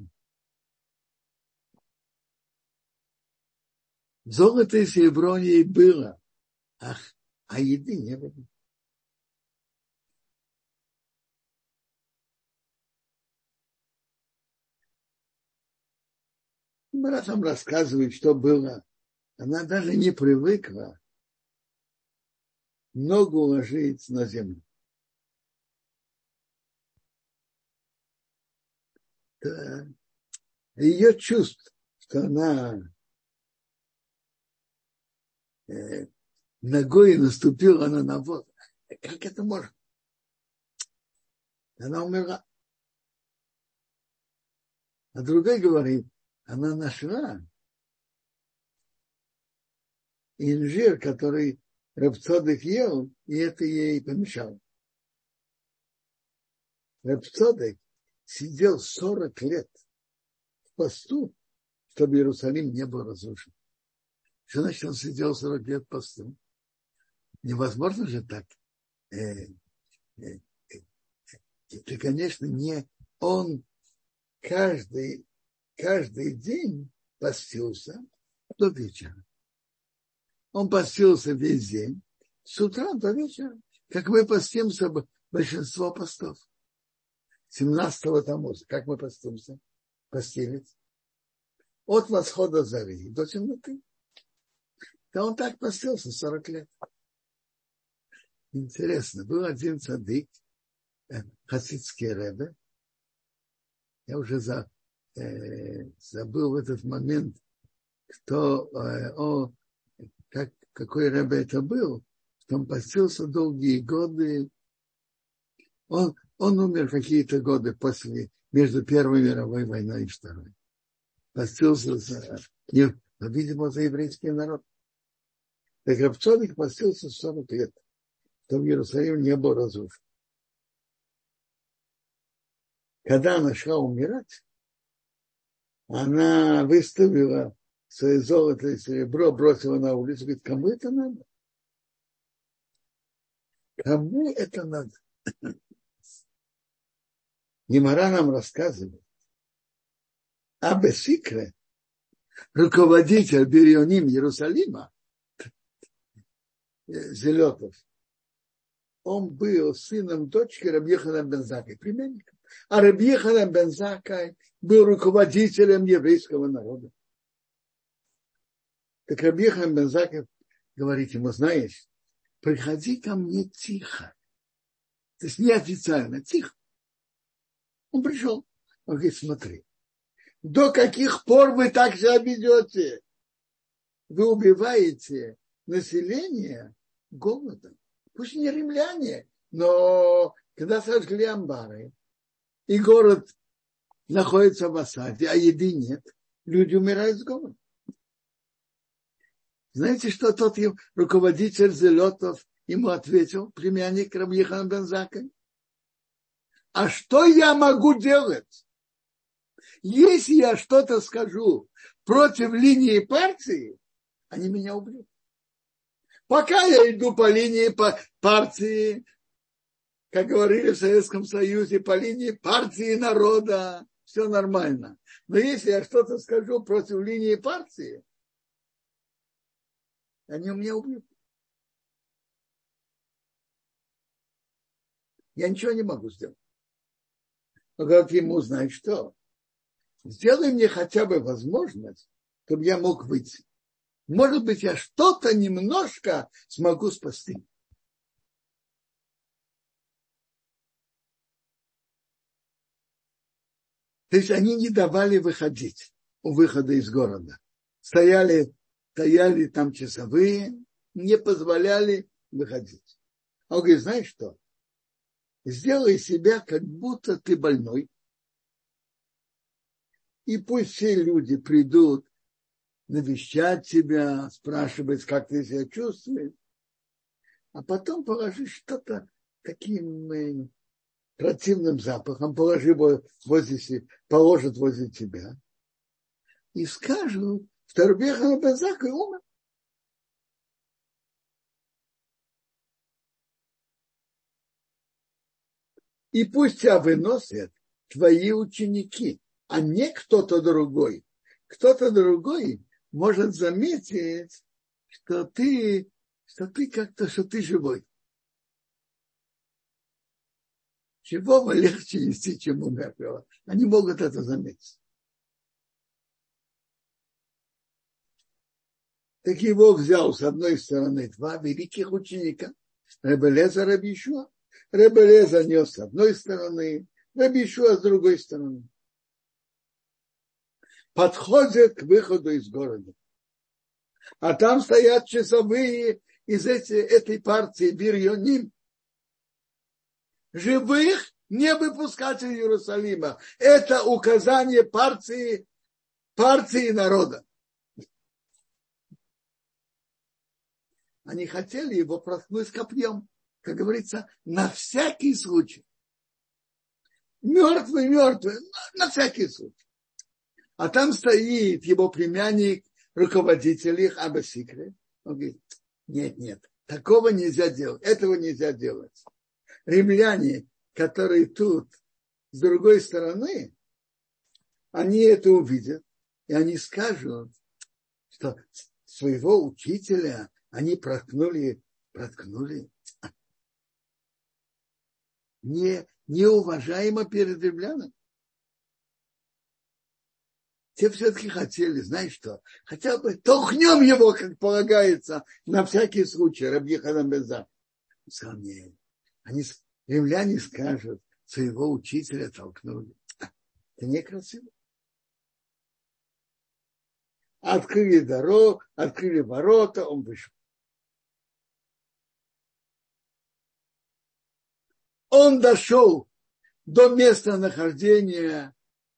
золото и серебро ей было, а, а еды не было. Гемара там рассказывает, что было. Она даже не привыкла ногу ложить на землю. Да. Ее чувство, что она э, ногой наступила она на воду. Как это можно? Она умерла. А другой говорит, она нашла инжир, который Рав Цодек ел, и это ей помешало. Рав Цодек сидел сорок лет в посту, чтобы Иерусалим не был разрушен. Что значит, он сидел сорок лет в посту? Невозможно же так. Э, э, э, это, конечно, не он каждый, каждый день постился до вечера. Он постился весь день, с утра до вечера, как мы постимся большинство постов. семнадцатого Тамуза, как мы постимся? Постились. От восхода зари до темноты. Да он так постился сорок лет. Интересно, был один цадик, хасидский ребе. Я уже за, э, забыл в этот момент, кто, э, о, как, какой ребе это был, что он постился долгие годы. Он, он умер какие-то годы после, между Первой мировой войной и Второй. Постился, за, не, видимо, за еврейский народ. Так Рав Цодек постился сорок лет, чтобы Иерусалим не был разрушен. Когда она шла умирать, она выставила свое золото и серебро, бросила на улицу, говорит, кому это надо? Кому это надо? Гемара нам рассказывает, Абе Сикре, руководитель Бирионим Иерусалима, Зелетов, он был сыном дочки Раби Йоханана бен Заккай, племянником. А Раби Йоханан бен Заккай был руководителем еврейского народа. Так Раби Йоханан бен Заккай говорит ему, знаешь, приходи ко мне тихо. То есть неофициально, тихо. Он пришел. Он говорит, смотри, до каких пор вы так себя ведете? Вы убиваете население голодом. Пусть не римляне, но когда сожгли амбары, и город находится в осаде, а еды нет, люди умирают с голода. Знаете, что тот руководитель Зелотов ему ответил, племянник Раби Йоханана бен Заккай? А что я могу делать? Если я что-то скажу против линии партии, они меня убьют. Пока я иду по линии партии, как говорили в Советском Союзе, по линии партии народа, все нормально. Но если я что-то скажу против линии партии, они меня убьют. Я ничего не могу сделать. Но как ему знать, что? Сделай мне хотя бы возможность, чтобы я мог выйти. Может быть, я что-то немножко смогу спасти. То есть они не давали выходить у выхода из города. Стояли, стояли там часовые, не позволяли выходить. А он говорит, знаешь что? Сделай себя, как будто ты больной. И пусть все люди придут навещать тебя, спрашивать, как ты себя чувствуешь. А потом положи что-то таким противным запахом, положи возле, положат возле тебя. И скажут, что Раби Йоханан бен Заккай умер. И пусть тебя выносят твои ученики, а не кто-то другой. Кто-то другой может заметить, что ты, что ты как-то, что ты живой. Живого легче нести, чем умершего. Они могут это заметить. Так его взял с одной стороны два великих ученика, Ребе Элиэзер, Раби Йешуа. Ребе Элиэзер нес с одной стороны, Раби Йешуа с другой стороны. Подходят к выходу из города. А там стоят часовые из эти, этой партии Бирьоним. Живых не выпускать из Иерусалима. Это указание партии, партии народа. Они хотели его проткнуть копьем, как говорится, на всякий случай. Мертвый, мертвый, на всякий случай. А там стоит его племянник, руководитель их, Абе Сикре. Он говорит, нет, нет, такого нельзя делать, этого нельзя делать. Римляне, которые тут с другой стороны, они это увидят, и они скажут, что своего учителя они проткнули, проткнули не, неуважаемо перед римлянами. Те все-таки хотели, знаешь что, хотя бы толкнем его, как полагается, на всякий случай, Раби Йоханан бен Заккай. Он сказал, нет, они, римляне скажут, своего учителя толкнули. Это некрасиво. Открыли дорогу, открыли ворота, он вышел. Он дошел до места нахождения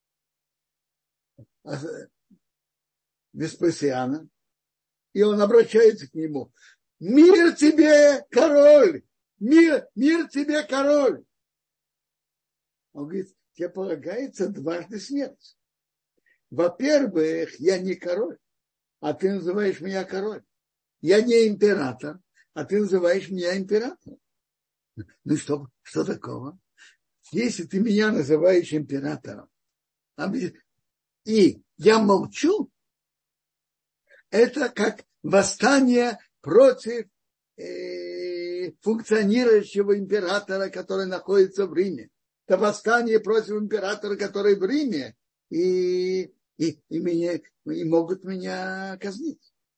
Веспасиана, и он обращается к нему. Мир тебе, король! Мир, мир тебе, король! Он говорит, тебе полагается дважды смерть. Во-первых, я не король, а ты называешь меня король. Я не император, а ты называешь меня императором. Ну что, что такого? если ты меня называешь императором, и я молчу, это как восстание против э, функционирующего императора, который находится в Риме. Это восстание против императора, который в Риме, и, и, и, меня, и могут меня казнить.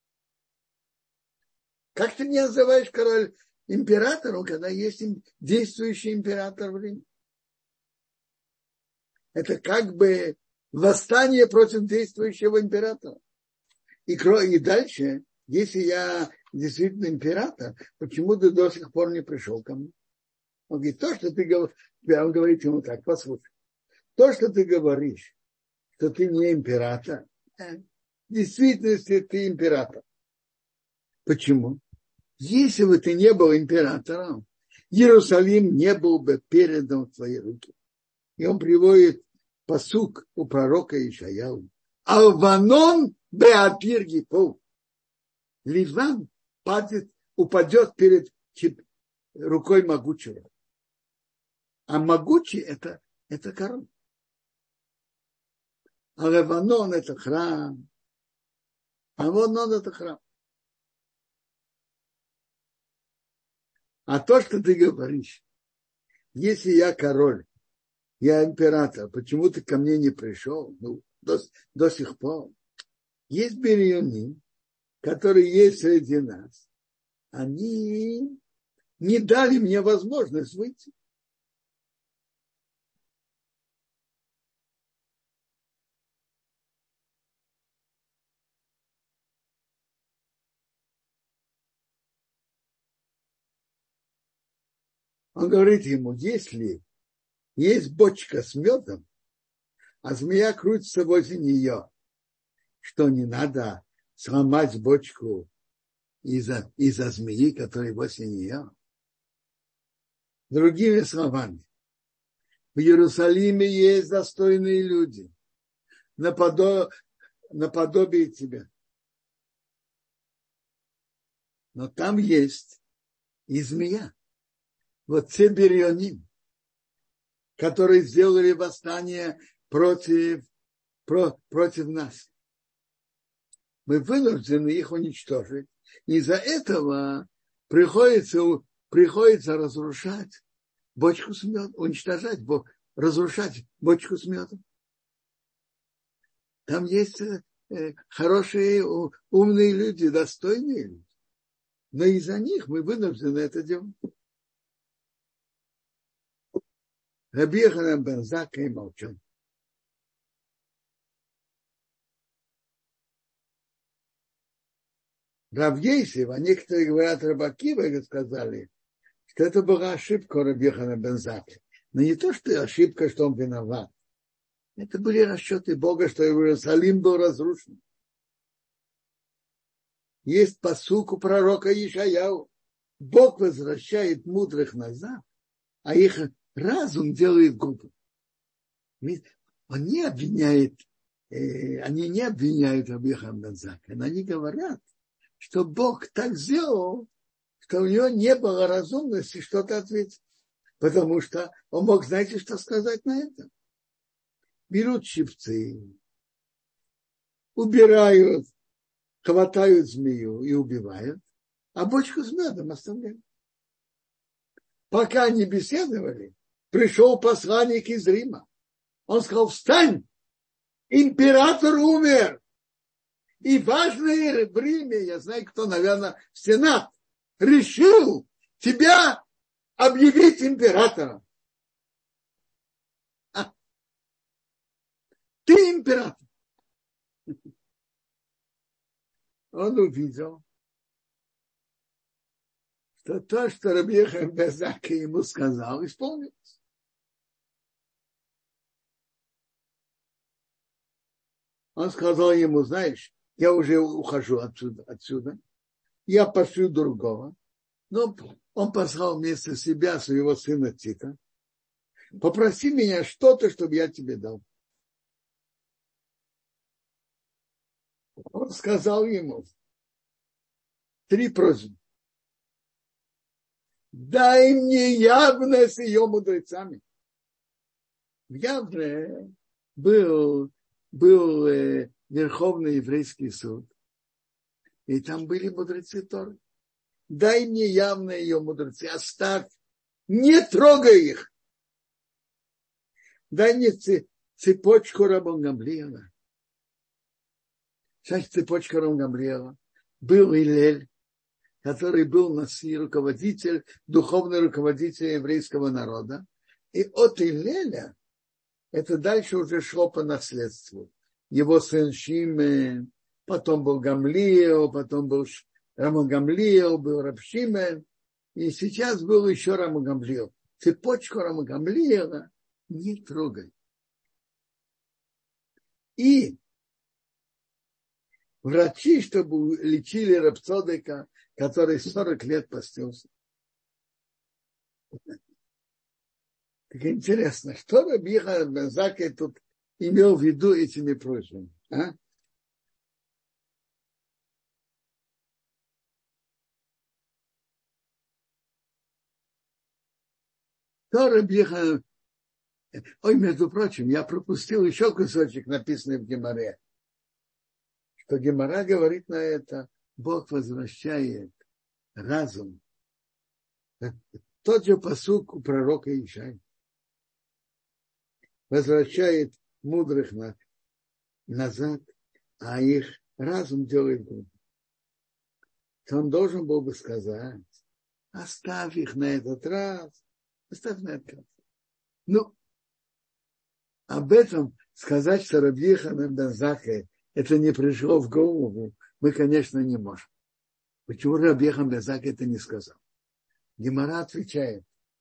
Как ты меня называешь король императором, когда есть действующий император в Риме? Это как бы восстание против действующего императора. И, и дальше, если я действительно император, почему ты до сих пор не пришел ко мне? Он говорит, то, что ты говоришь, он говорит ему так, послушай, то, что ты говоришь, что ты не император, в действительности ты император. Почему? Если бы ты не был императором, Иерусалим не был бы передан в твои руки. И он приводит пасук у пророка Ишаяу. Алванон беапир гипов. Ливан падет, упадет перед рукой могучего. А могучий это, это король. А Ливанон это храм. А Ливанон это храм. А то, что ты говоришь, если я король, я император, почему ты ко мне не пришел? Ну, до, до сих пор. Есть бирионы, которые есть среди нас. Они не дали мне возможность выйти. Он говорит ему, если есть бочка с медом, а змея крутится возле нее, что не надо сломать бочку из-за, из-за змеи, которая возле нее. Другими словами, в Иерусалиме есть достойные люди, наподо... наподобие тебя. Но там есть и змея. Вот те бирионим, которые сделали восстание против, про, против нас. Мы вынуждены их уничтожить. Из-за этого приходится, приходится разрушать бочку с медом, уничтожать, разрушать бочку с медом. Там есть хорошие, умные люди, достойные люди. Но из-за них мы вынуждены это делать. Раби Йоханан бен Заккай молчал. Рав Йосеф, а некоторые говорят, Рав Акива сказали, что это была ошибка Раби Йоханана бен Заккая. Но не то, что ошибка, что он виноват. Это были расчеты Бога, что Иерусалим был разрушен. Есть пасук у пророка Ишаяу. Бог возвращает мудрых назад, а их разум делает глупым. Он не обвиняет, э, они не обвиняют Раби Йоханана бен Заккая, но они говорят, что Бог так сделал, что у него не было разумности что-то ответить. Потому что он мог, знаете, что сказать на это? Берут щипцы, убирают, хватают змею и убивают, а бочку с медом оставляют. Пока они беседовали, пришел посланник из Рима. Он сказал, встань, император умер. И важный в Риме, я знаю, кто, наверное, Сенат, решил тебя объявить императором. А, ты император. Он увидел, что то, что Раби Йоханан бен Заккай ему сказал, исполнилось. Он сказал ему, знаешь, я уже ухожу отсюда, отсюда. Я пошлю другого. Но он послал вместо себя своего сына Тита. Попроси меня что-то, чтобы я тебе дал. Он сказал ему три просьбы. Дай мне явно с ее мудрецами. в Явне был, был э, Верховный еврейский суд, и там были мудрецы Торы. Дай мне явно ее мудрецы, оставь, не трогай их. Дай мне цепочку Рабон Гамлиэла. Значит, цепочка Рабон Гамлиэла. Был Илель, который был наси, руководитель, духовный руководитель еврейского народа. И от Илеля это дальше уже шло по наследству. Его сын Шимен, потом был Гамлиэл, потом был Рабон Гамлиэл, был Раб Шимен, и сейчас был еще Рабон Гамлиэл. Цепочку Рабон Гамлиэла не трогай. И врачи, чтобы лечили Раб Цодека, который сорок лет постился. Так интересно, что Раби Йоханан бен Заккай тут имел в виду этими просьбами? А? Что Раби Йоханан... Ой, между прочим, я пропустил еще кусочек, написанный в Гемаре. Что Гемара говорит на это, Бог возвращает разум. Тот же пасук у пророка Ишай. Возвращает мудрых на, назад, а их разум делает глупым. То он должен был бы сказать, оставь их на этот раз, оставь на этот раз. Ну, об этом сказать, что Раби Йоханан бен Заккай это не пришло в голову, мы, конечно, не можем. Почему Раби Йоханан бен Заккай это не сказал? Гемара отвечает.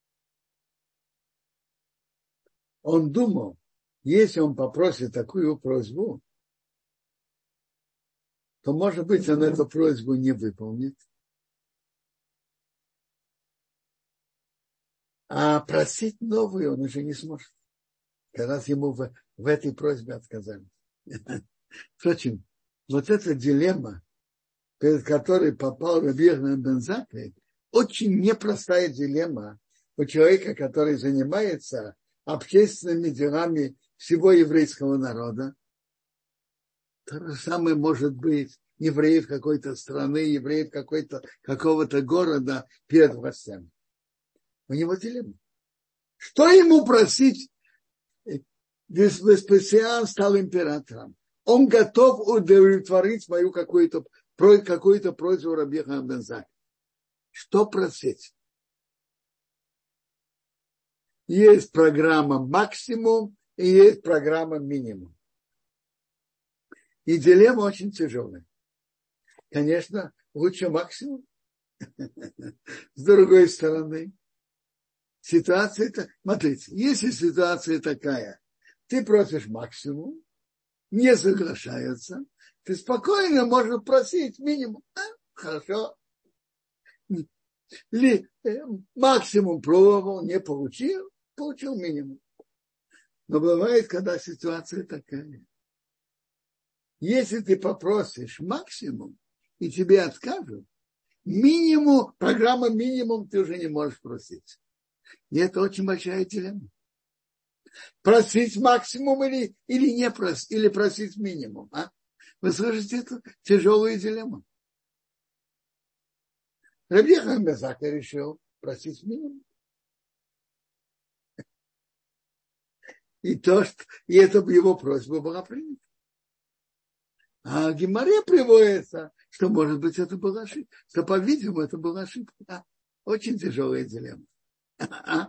Он думал, если он попросит такую просьбу, то, может быть, он эту просьбу не выполнит. А просить новую он уже не сможет, когда ему в, в этой просьбе отказали. Впрочем, вот эта дилемма, перед которой попал Раби Йоханан бен Заккай, очень непростая дилемма у человека, который занимается общественными делами всего еврейского народа. То же самое может быть евреев какой-то страны, евреев какой-то, какого-то города перед властями. У него дилемма. Что ему просить? Веспасиан стал императором. Он готов удовлетворить мою какую-то, какую-то просьбу Раби Йоханана бен Заккая. Что просить? Есть программа максимум и есть программа минимум. И дилемма очень тяжелая. Конечно, лучше максимум. С другой стороны, ситуация, смотрите, если ситуация такая, ты просишь максимум, не соглашаются, ты спокойно можешь просить минимум. А, хорошо. Ли, э, максимум пробовал, не получил, получил минимум. Но бывает, когда ситуация такая. Если ты попросишь максимум, и тебе откажут, минимум, программа минимум ты уже не можешь просить. И это очень большая дилемма. Просить максимум или, или не просить, или просить минимум. А? Вы слышите, это тяжелая дилемма. Раби Йоханан бен Заккай решил просить минимум. И, то, что, и это его просьба была принята. А в Гемаре приводится, что, может быть, это была ошибка. Что, по-видимому, это была ошибка. А, очень тяжелая дилемма. А?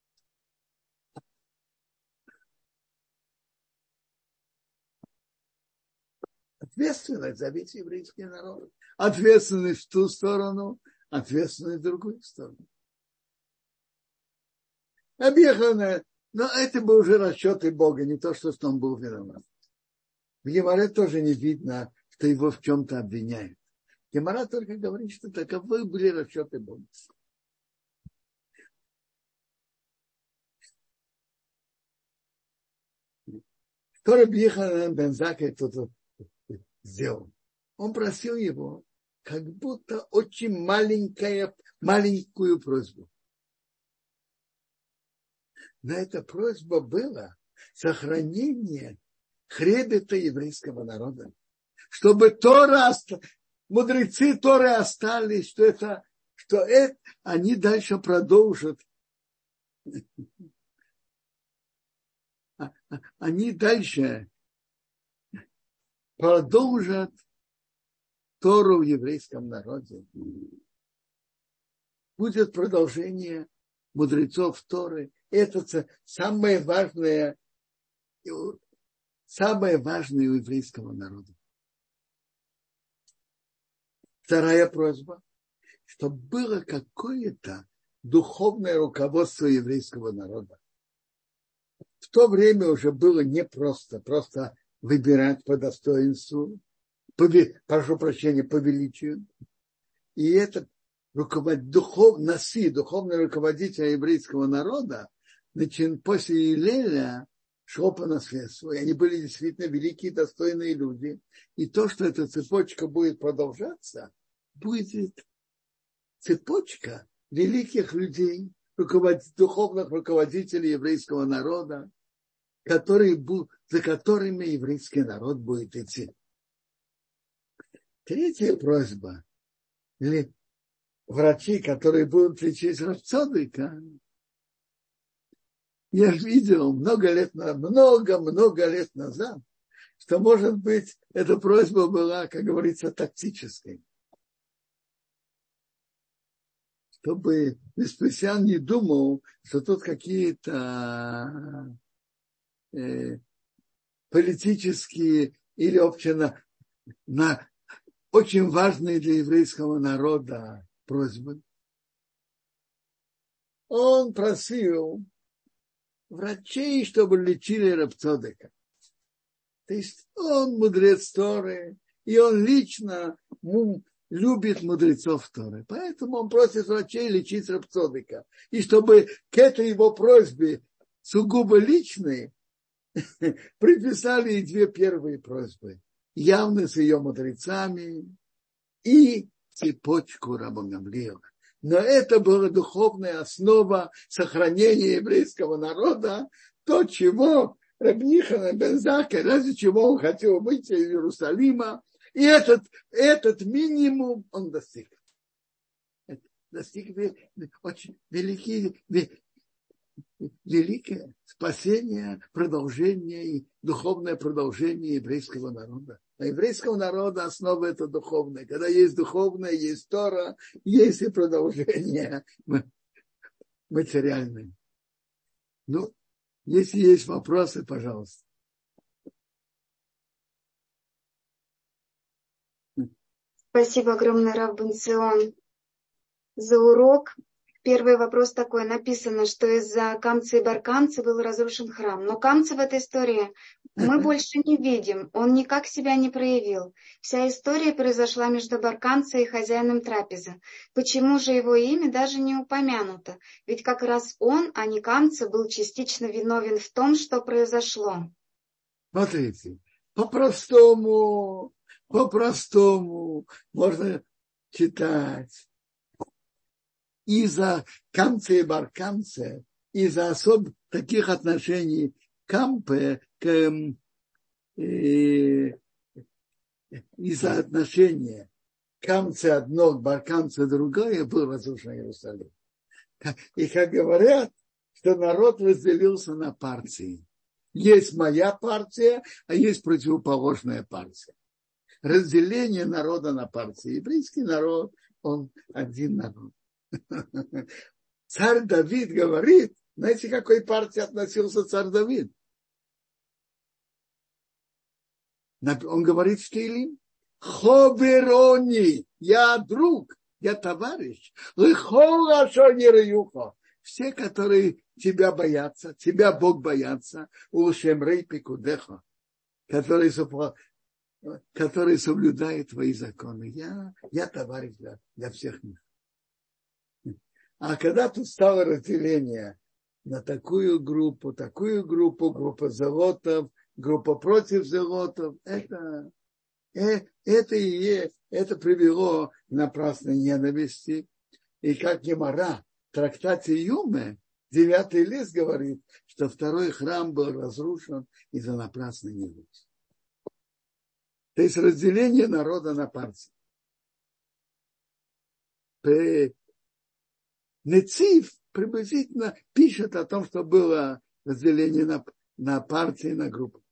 Ответственность за весь еврейский народ. Ответственность в ту сторону, ответственность в другую сторону. Объехано, но это был уже расчеты Бога, не то, что в том был виноват. В Гемаре тоже не видно, что его в чем-то обвиняют. Гемара только говорит, что таковы были расчеты Бога. Что Раби Йоханан бен Заккай тут сделал? Он просил его как будто очень маленькая, маленькую просьбу. Но эта просьба была сохранение хребета еврейского народа. Чтобы Тора, мудрецы Торы остались, что это, что это, они дальше продолжат. Они дальше продолжат Тору в еврейском народе. Будет продолжение мудрецов Торы. Это самое важное, самое важное у еврейского народа. Вторая просьба, чтобы было какое-то духовное руководство еврейского народа. В то время уже было непросто просто выбирать по достоинству, по, прошу прощения, по величию. И это руководитель, духов, наси, духовный руководитель еврейского народа, начин, после Илеля шел по наследству. И они были действительно великие, достойные люди. И то, что эта цепочка будет продолжаться, будет цепочка великих людей, духовных руководителей еврейского народа, которые, за которыми еврейский народ будет идти. Третья просьба. Или врачи, которые будут лечить Рав Цодыка. Я видел много лет, много-много лет назад, что, может быть, эта просьба была, как говорится, тактической. Чтобы Веспасиан не думал, что тут какие-то э, политические или общено на, очень важные для еврейского народа просьбы. Он просил врачей, чтобы лечили Рав Цодыка. То есть он мудрец Торы, и он лично ну, любит мудрецов Торы. Поэтому он просит врачей лечить Рав Цодыка. И чтобы к этой его просьбе сугубо личной приписали и две первые просьбы. Явно с ее мудрецами и цепочку раба Гамлиэля. Но это была духовная основа сохранения еврейского народа, то, чего Рабби Йоханан бен Заккай, ради чего он хотел выйти из Иерусалима. И этот, этот минимум он достиг. Достиг очень великий, великое спасение, продолжение и духовное продолжение еврейского народа. А еврейского народа основа это духовная. Когда есть духовное, есть Тора, есть и продолжение материальное. Ну, если есть вопросы, пожалуйста. Спасибо огромное, Рав Бен-Цион, за урок. Первый вопрос такой. Написано, что из-за Камцы и Бар-Камцы был разрушен храм. Но Камцы в этой истории мы больше не видим. Он никак себя не проявил. Вся история произошла между Бар-Камцей и хозяином трапезы. Почему же его имя даже не упомянуто? Ведь как раз он, а не Камцы, был частично виновен в том, что произошло. Смотрите, по-простому, по-простому можно читать. Из-за Камцы и Бар-Камцы, из-за особых таких отношений Кампе к э, из-за отношения Камцы одно, Бар-Камцы другое, был разрушен Иерусалим. И как говорят, что народ разделился на партии. Есть моя партия, а есть противоположная партия. Разделение народа на партии. Еврейский народ, он один народ. Царь Давид говорит, знаете, к какой партии относился царь Давид? Он говорит в Теилим: Хоберони, я друг, я товарищ. Все, которые тебя боятся, тебя Бог боятся, Ушемрей Пикудеха, который, который соблюдает твои законы. Я, я товарищ для, для всех них. А когда тут стало разделение на такую группу, такую группу, группа зелотов, группа против зелотов, это, э, это и есть, это привело к напрасной ненависти. И как Гемара в трактате Юме девятый лист говорит, что второй храм был разрушен из-за напрасной ненависти. То есть разделение народа на партии. Нецив приблизительно пишет о том, что было разделение на, на партии, на группы.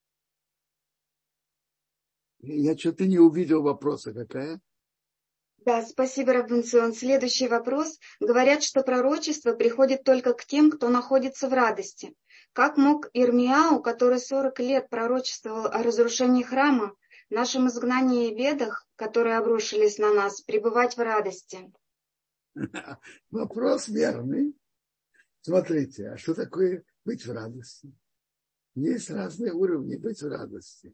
Я что-то не увидел вопроса, какая. Да, спасибо, Рав Бен-Цион. Следующий вопрос. Говорят, что пророчество приходит только к тем, кто находится в радости. Как мог Ирмияу, который сорок лет пророчествовал о разрушении храма, нашем изгнании и бедах, которые обрушились на нас, пребывать в радости? Вопрос верный. Смотрите, а что такое быть в радости? Есть разные уровни быть в радости.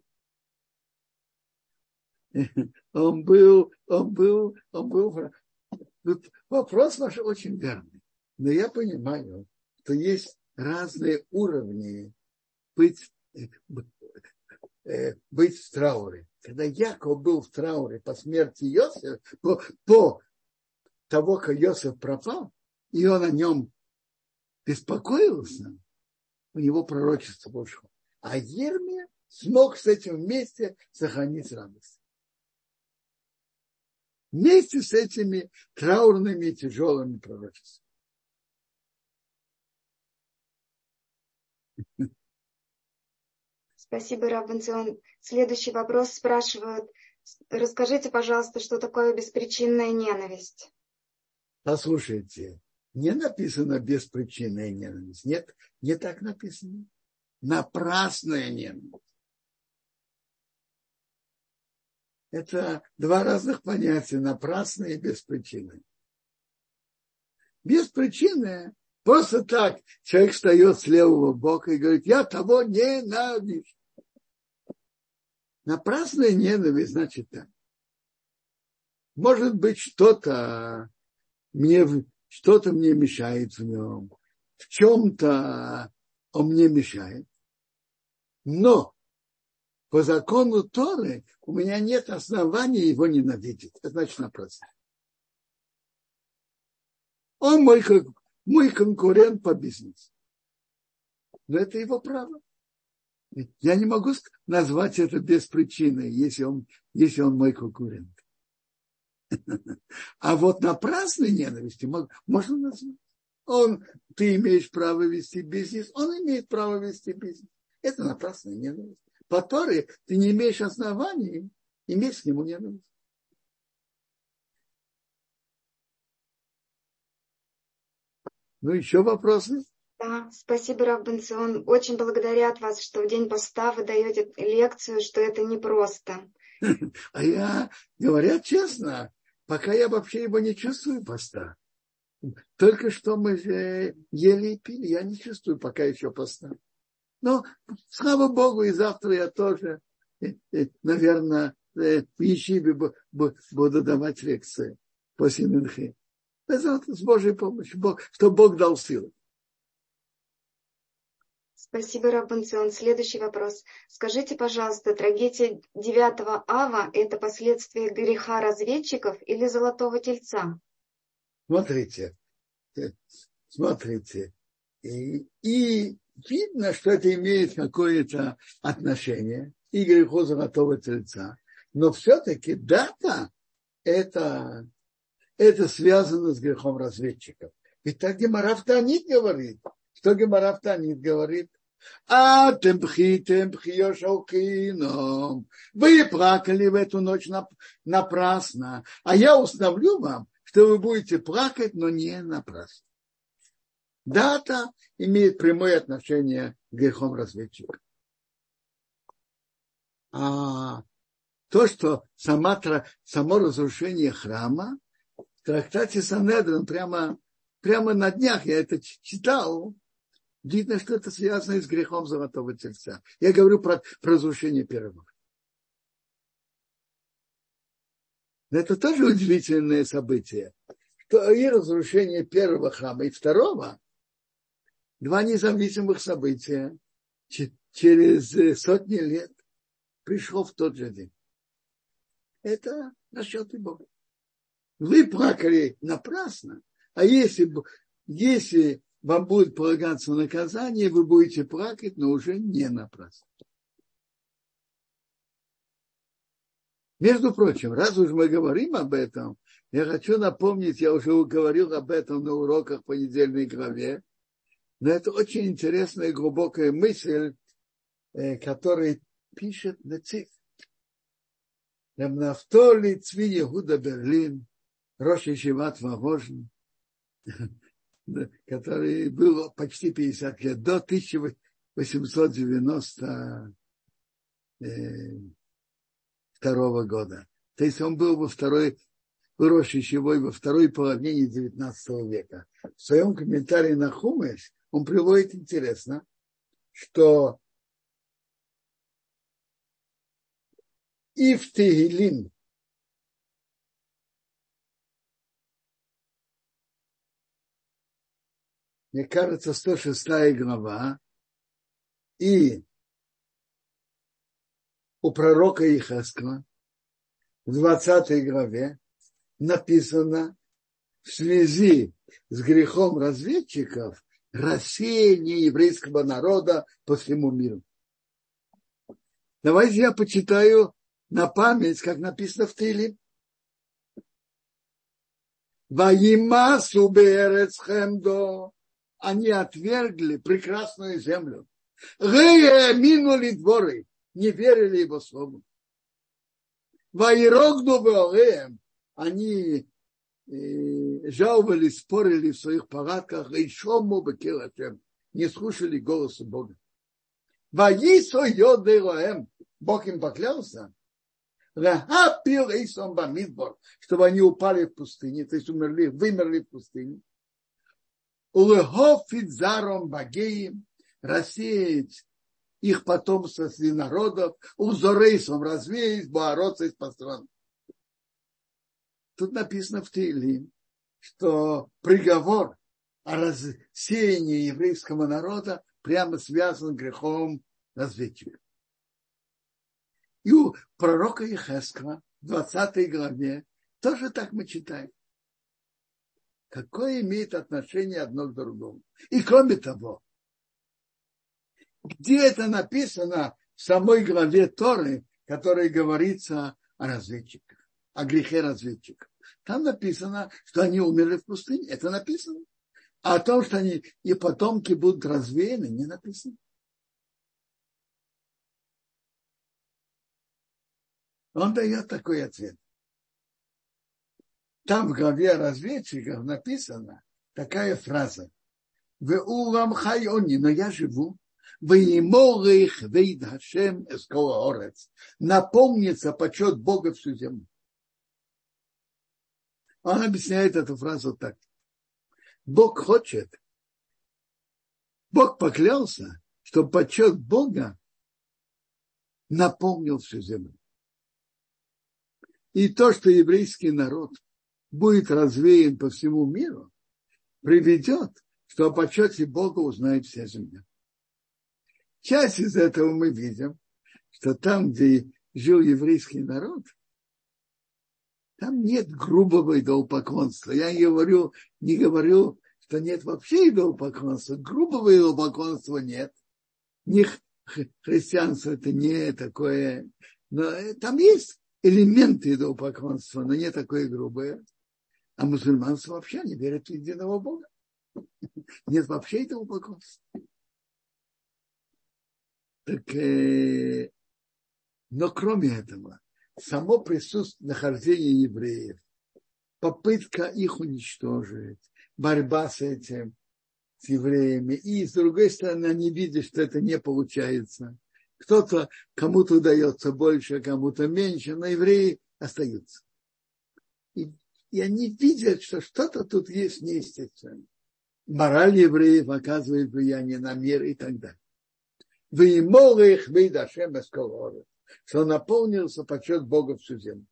Он был, он был, он был. Тут вопрос ваш очень верный. Но я понимаю, что есть разные уровни быть, быть в трауре. Когда Яков был в трауре по смерти Йосефа, по, по того, как Йосеф пропал, и он о нем беспокоился, у него пророчество ушло. А Ермия смог с этим вместе сохранить радость. Вместе с этими траурными и тяжелыми пророчествами. Спасибо, Рав Бен-Цион. Следующий вопрос спрашивают. Расскажите, пожалуйста, что такое беспричинная ненависть? Послушайте, не написано беспричинная ненависть. Нет, не так написано. Напрасная ненависть. Это два разных понятия, напрасные и беспричинные. Беспричинная, просто так человек встает с левого бока и говорит, я того ненавижу. Напрасная ненависть, значит так. Может быть, что-то мне, что-то мне мешает в нем, в чем-то он мне мешает. Но по закону Торы у меня нет оснований его ненавидеть. Это значит напрасно. Он мой, мой конкурент по бизнесу. Но это его право. Я не могу назвать это без причины, если он, если он мой конкурент. А вот напрасной ненависти можно назвать. Он, ты имеешь право вести бизнес, он имеет право вести бизнес. Это напрасная ненависть. По Торе ты не имеешь оснований иметь к нему ненависть. Ну, еще вопросы? Да, спасибо, Рав Бен-Цион. Очень благодарят вас, что в день поста вы даете лекцию, что это непросто. А я, говоря честно, пока я вообще его не чувствую поста. Только что мы же ели и пили, я не чувствую пока еще поста. Но, слава Богу, и завтра я тоже, наверное, в Ешиве буду давать лекции после Минхи. С Божьей помощью, что Бог дал силы. Спасибо, Рав Бен-Цион. Следующий вопрос. Скажите, пожалуйста, трагедия девятого ава – это последствия греха разведчиков или золотого тельца? Смотрите, смотрите. И, и видно, что это имеет какое-то отношение и к греху золотого тельца. Но все-таки дата это, это связано с грехом разведчиков. Ведь так Гемара в Таанит говорит. Что Гемара в Таанит говорит? А темпхи, темпхи, йошалкином. Вы плакали в эту ночь напрасно. А я установлю вам, что вы будете плакать, но не напрасно. Дата имеет прямое отношение к грехам разведчика. А то, что сама, само разрушение храма, в трактате Санедрин прямо, прямо на днях я это читал, видно, что это связано с грехом золотого тельца. Я говорю про, про разрушение первого. Но это тоже удивительное событие, что и разрушение первого храма, и второго, два независимых события через сотни лет пришло в тот же день. Это насчет Бога. Вы плакали напрасно, а если, если вам будет полагаться наказание, вы будете плакать, но уже не напрасно. Между прочим, раз уж мы говорим об этом, я хочу напомнить, я уже говорил об этом на уроках по недельной главе, но это очень интересная и глубокая мысль, которую пишет Нецив. Рамнафтоли Цви Егуда Берлин, Рош Ешиват Вагожин, который был почти пятьдесят лет, до тысяча восемьсот девяносто второго года. То есть он был во второй, Рош Ешивой во второй половине девятнадцатого века. В своем комментарии на Хумеш он приводит интересно, что и в Тегилим мне кажется, сто шестая глава, и у пророка Ихескова в двадцатой главе написано в связи с грехом разведчиков рассеяние еврейского народа по всему миру. Давайте я почитаю на память, как написано в Тиле. Ваимасу беэрец хемдо. Они отвергли прекрасную землю. Гея минули дворы. Не верили его слову. Ваирогду беореем. Они э, жаловались, спорили в своих палатках. И шому бекелачем. Не слушали голоса Бога. Ваисо йоды роем. Бог им поклялся. Чтобы они упали в пустыне, то есть умерли, вымерли в пустыне. Рассеять их потомство среди народов, узорейсом развеять, боороться из постран. Тут написано в Тилим, что приговор о рассеянии еврейского народа прямо связан с грехом разведчика. И у пророка Ихескова в двадцатой главе тоже так мы читаем. Какое имеет отношение одно к другому. И кроме того, где это написано в самой главе Торы, в которой говорится о разведчиках, о грехе разведчиков. Там написано, что они умерли в пустыне. Это написано. А о том, что они и потомки будут развеяны, не написано. Он дает такой ответ. Там в главе разведчиков написана такая фраза. «Ве улам хайони», но я живу. «Веиморих вейд Хашем эскола орец». Напомнится почет Бога всю землю. Он объясняет эту фразу так. Бог хочет, Бог поклялся, что почет Бога наполнил всю землю. И то, что еврейский народ будет развеян по всему миру, приведет, что о почете Бога узнает вся земля. Часть из этого мы видим, что там, где жил еврейский народ, там нет грубого идолопоклонства. Я не говорю, не говорю, что нет вообще идолопоклонства. Грубого идолопоклонства нет. Не христианство это не такое, но там есть элементы идолопоклонства, но не такое грубое. А мусульманство вообще не верит в единого Бога. Нет вообще идолопоклонства. Так, э, но кроме этого, само присутствие нахождения евреев, попытка их уничтожить, борьба с этим, с евреями, и с другой стороны, они видят, что это не получается. Кто-то, кому-то удается больше, кому-то меньше, но евреи остаются. И, и они видят, что что-то тут есть неестественное. Мораль евреев оказывает влияние на мир и так далее. Что наполнился почет Бога всю землю.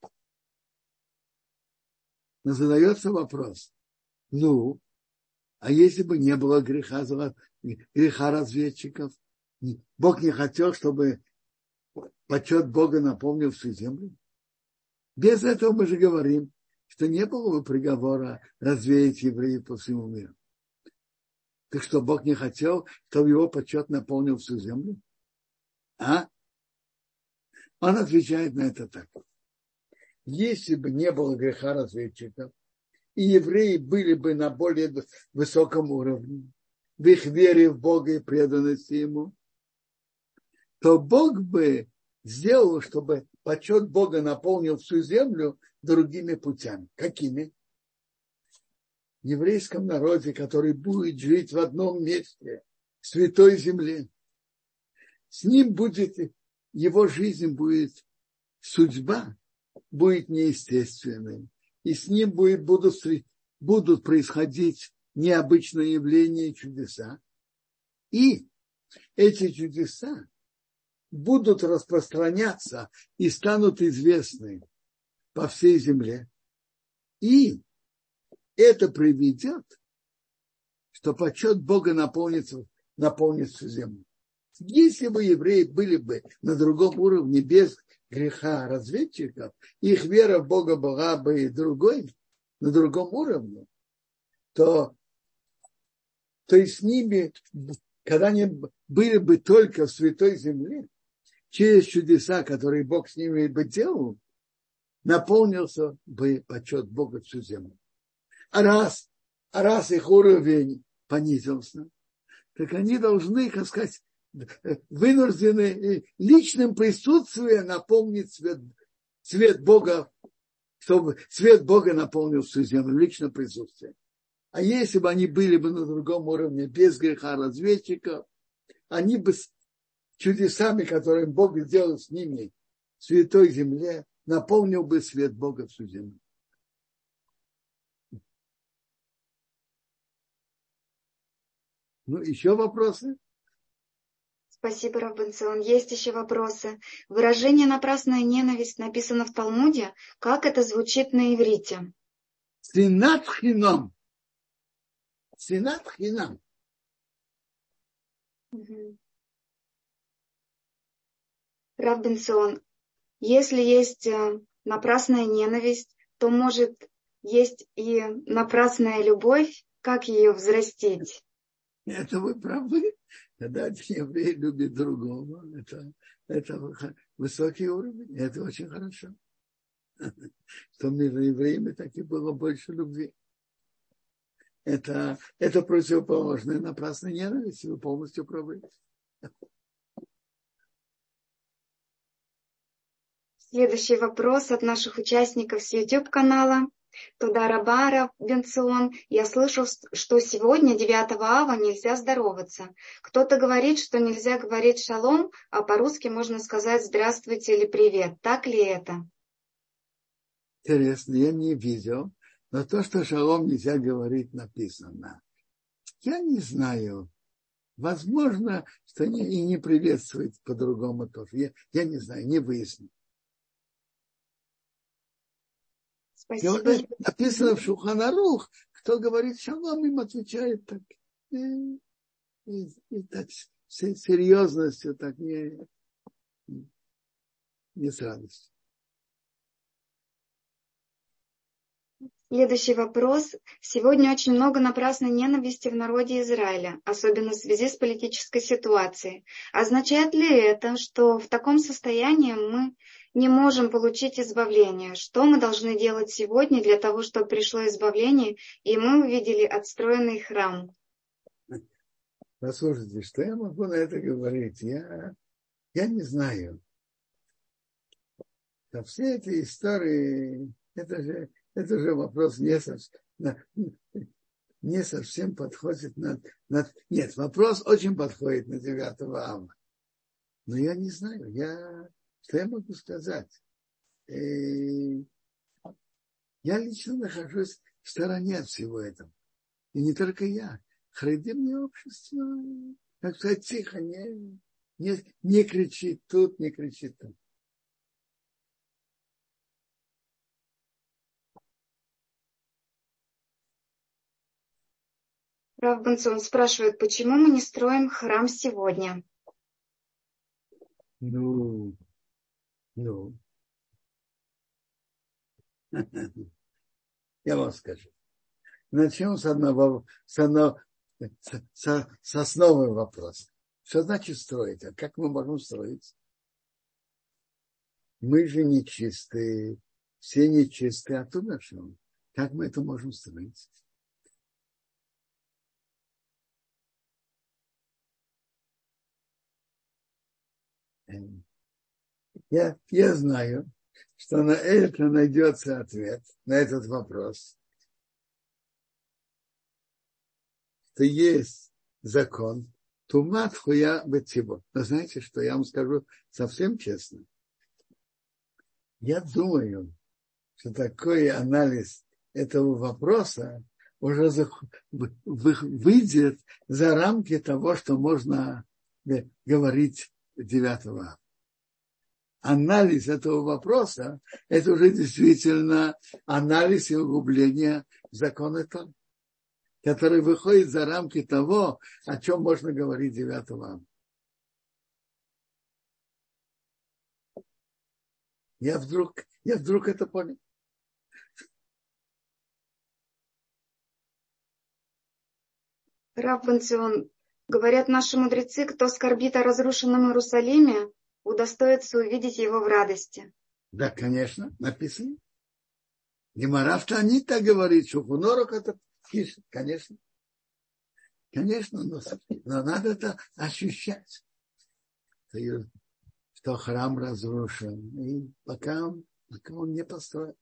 Но задается вопрос. Ну, а если бы не было греха, греха разведчиков, Бог не хотел, чтобы почет Бога наполнил всю землю? Без этого мы же говорим, что не было бы приговора развеять евреев по всему миру. Так что Бог не хотел, чтобы его почет наполнил всю землю? А? Он отвечает на это так. Если бы не было греха разведчиков, и евреи были бы на более высоком уровне, в их вере в Бога и преданности Ему, то Бог бы сделал, чтобы почет Бога наполнил всю землю другими путями. Какими? В еврейском народе, который будет жить в одном месте, в святой земле, с ним будет, его жизнь будет, судьба будет неестественной, и с ним будет, будут, будут происходить необычные явления и чудеса. И эти чудеса будут распространяться и станут известны по всей земле. И это приведет, что почет Бога наполнится, наполнит всю землю. Если бы евреи были бы на другом уровне без греха разведчиков, их вера в Бога была бы другой, на другом уровне, то, то и с ними, когда они были бы только в святой земле, через чудеса, которые Бог с ними бы делал, наполнился бы почет Бога всю землю. А раз, а раз их уровень понизился, так они должны, как сказать, вынуждены личным присутствием наполнить свет, свет Бога, чтобы свет Бога наполнил всю землю, личным присутствием. А если бы они были бы на другом уровне, без греха разведчиков, они бы с чудесами, которые Бог сделал с ними в святой земле, наполнил бы свет Бога всю землю. Ну, еще вопросы? Спасибо, Рав Бен-Цион. Есть еще вопросы. Выражение «напрасная ненависть» написано в Талмуде. Как это звучит на иврите? Синат хинам. Синат хинам. Угу. Рав Бен-Цион, если есть напрасная ненависть, то может есть и напрасная любовь. Как ее взрастить? Это вы правы. Когда еврей любит другого, это, это высокий уровень, это очень хорошо. Что между евреями так и было больше любви. Это, это противоположное напрасной ненависти, вы полностью правы. Следующий вопрос от наших участников с YouTube-канала. Туда раба Рав Бен-Цион. Я слышал, что сегодня, девятого ава, нельзя здороваться. Кто-то говорит, что нельзя говорить шалом, а по-русски можно сказать здравствуйте или привет. Так ли это? Интересно, я не видел, но то, что шалом нельзя говорить, написано. Я не знаю. Возможно, что не, и не приветствовать по-другому тоже. Я, я не знаю, не выяснил. Спасибо. Написано в Шулхан Арух, кто говорит шалом, им отвечает так. И, и, и так с серьезностью, так не, не с радостью. Следующий вопрос. Сегодня очень много напрасной ненависти в народе Израиля, особенно в связи с политической ситуацией. Означает ли это, что в таком состоянии мы не можем получить избавление? Что мы должны делать сегодня для того, чтобы пришло избавление, и мы увидели отстроенный храм? Послушайте, что я могу на это говорить? Я, я не знаю. А все эти истории, это же... Это же вопрос не совсем, не совсем подходит на, на... Нет, вопрос очень подходит на девятого ава. Но я не знаю, я, что я могу сказать. И я лично нахожусь в стороне от всего этого. И не только я. Харидимное общество, так сказать, тихо, не, не, не кричит тут, не кричит там. Рав Бен-Цион спрашивает, почему мы не строим храм сегодня? Ну, ну. Я вам скажу. Начнем с одного, с одного, сосновый вопрос. Что значит строить? А как мы можем строить? Мы же нечистые, все нечистые, оттуда что? Как мы это можем строить? Я, я знаю, что на это найдется ответ, на этот вопрос. Что есть закон, тумат хуя бетибо. Но знаете, что я вам скажу совсем честно? Я думаю, что такой анализ этого вопроса уже выйдет за рамки того, что можно говорить девятого. Анализ этого вопроса – это уже действительно анализ и углубление закона Торы, который выходит за рамки того, о чем можно говорить девятого. Я вдруг, я вдруг это понял. Рав бен Цион, говорят наши мудрецы, кто скорбит о разрушенном Иерусалиме, удостоится увидеть его в радости. Да, конечно, написано. Гемара в Танита говорит, что Хунорок это пишет, конечно. Конечно, но, но надо это ощущать, что храм разрушен, и пока он, пока он не построен.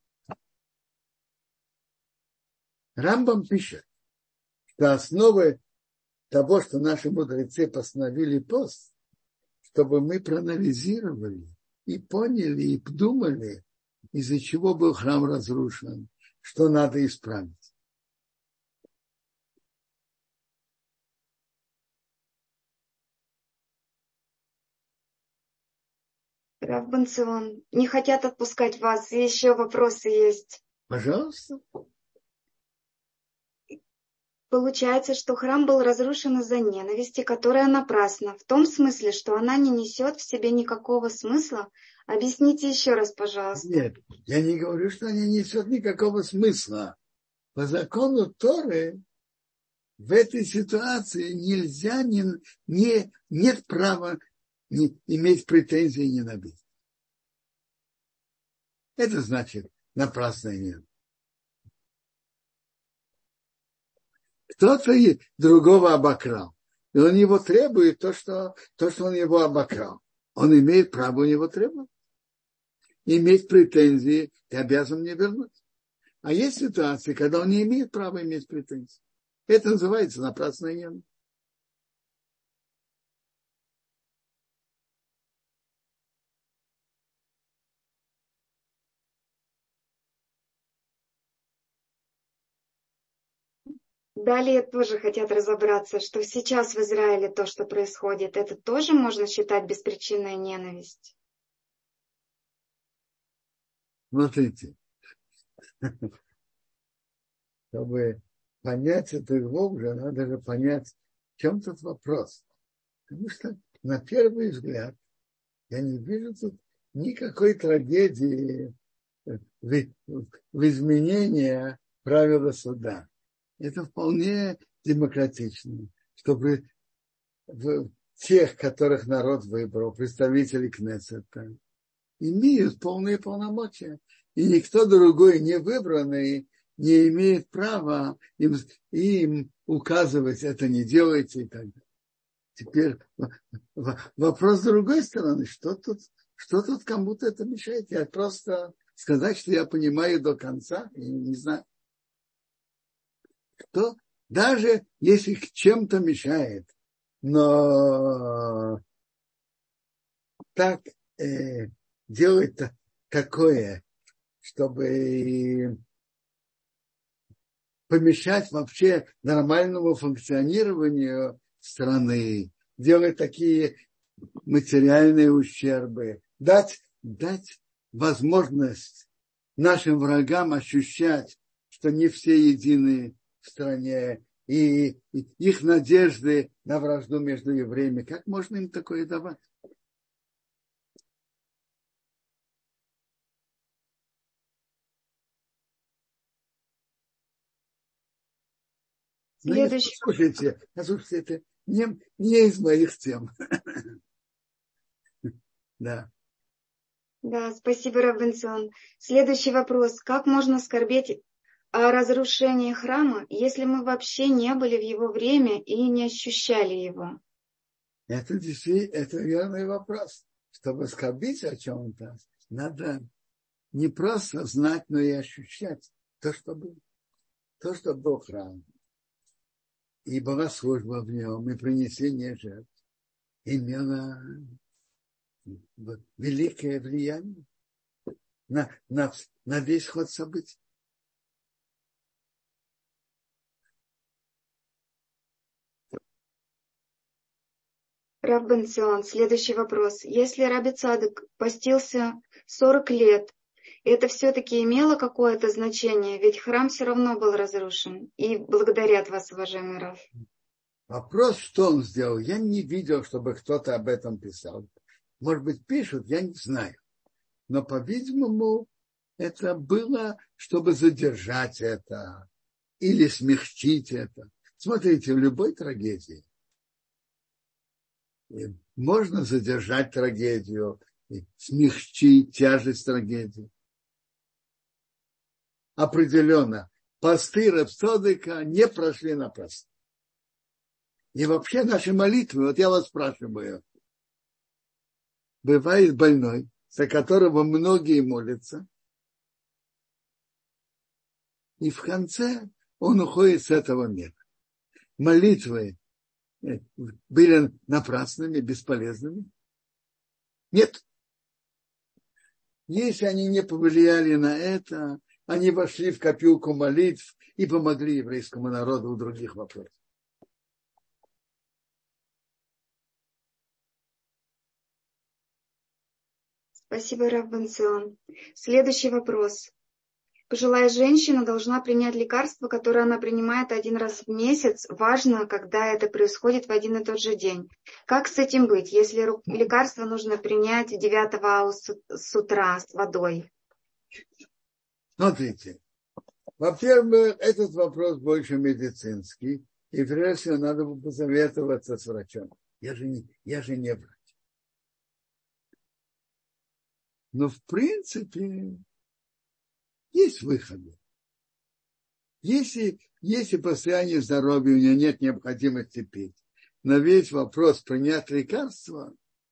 Рамбам пишет, что основой того, что наши мудрецы постановили пост, чтобы мы проанализировали и поняли, и думали, из-за чего был храм разрушен, что надо исправить. Рав бен Цион, не хотят отпускать вас, и еще вопросы есть. Пожалуйста. Получается, что храм был разрушен из-за ненависти, которая напрасна, в том смысле, что она не несет в себе никакого смысла. Объясните еще раз, пожалуйста. Нет, я не говорю, что она не несет никакого смысла. По закону Торы в этой ситуации нельзя, не, не, нет права не, иметь претензии и ненависть. Это значит напрасная ненависть. Кто-то другого обокрал, и он его требует то, что, то, что он его обокрал. Он имеет право у него требовать. Иметь претензии и обязан мне вернуть. А есть ситуации, когда он не имеет права иметь претензии. Это называется напрасная ненависть. Далее тоже хотят разобраться, что сейчас в Израиле то, что происходит, это тоже можно считать беспричинной ненависть. Смотрите, чтобы понять это глубже, надо же понять, в чем тут вопрос. Потому что на первый взгляд я не вижу тут никакой трагедии в, в изменении правила суда. Это вполне демократично, чтобы в тех, которых народ выбрал, представители Кнессета, имеют полные полномочия. И никто другой, не выбранный, не имеет права им, им указывать, это не делайте и так далее. Теперь вопрос с другой стороны, что тут, что тут кому-то это мешает? Я просто сказать, что я понимаю до конца, я не знаю. Кто, даже если к чем-то мешает, но так э, делать такое, чтобы помешать вообще нормальному функционированию страны, делать такие материальные ущербы, дать, дать возможность нашим врагам ощущать, что не все едины в стране, и, и их надежды на вражду между евреями. Как можно им такое давать? Ну, нет, Следующий. слушайте, слушайте, это не, не из моих тем. Да. Да, спасибо, Рав Бенцион. Следующий вопрос. Как можно скорбеть о разрушении храма, если мы вообще не были в его время и не ощущали его? Это действительно, это верный вопрос. Чтобы скорбить о чем-то, надо не просто знать, но и ощущать то, что было. То, что был храм. И была служба в нем, и принесение жертв. Имело великое влияние на, на, на весь ход событий. Рав Бенцион, следующий вопрос. Если Раби Цадок постился сорок лет, это все-таки имело какое-то значение? Ведь храм все равно был разрушен. И благодарят вас, уважаемый Рав. Вопрос, что он сделал, я не видел, чтобы кто-то об этом писал. Может быть, пишут, я не знаю. Но, по-видимому, это было, чтобы задержать это или смягчить это. Смотрите, в любой трагедии можно задержать трагедию, смягчить тяжесть трагедии. Определенно, посты Рав Цадока не прошли напрасно. И вообще наши молитвы, вот я вас спрашиваю, бывает больной, за которого многие молятся, и в конце он уходит с этого мира. Молитвы были напрасными, бесполезными? Нет. Если они не повлияли на это, они вошли в копилку молитв и помогли еврейскому народу в других вопросах. Спасибо, Рав Бенцион. Следующий вопрос. Пожилая женщина должна принять лекарство, которое она принимает один раз в месяц. Важно, когда это происходит в один и тот же день. Как с этим быть, если лекарство нужно принять девятого августа с утра с водой? Смотрите, во-первых, этот вопрос больше медицинский, и прежде всего надо бы посоветоваться с врачом. Я же не, я же не врач. Но в принципе есть выходы. Если, если по состоянию здоровья у нее нет необходимости пить, на весь вопрос принять лекарство,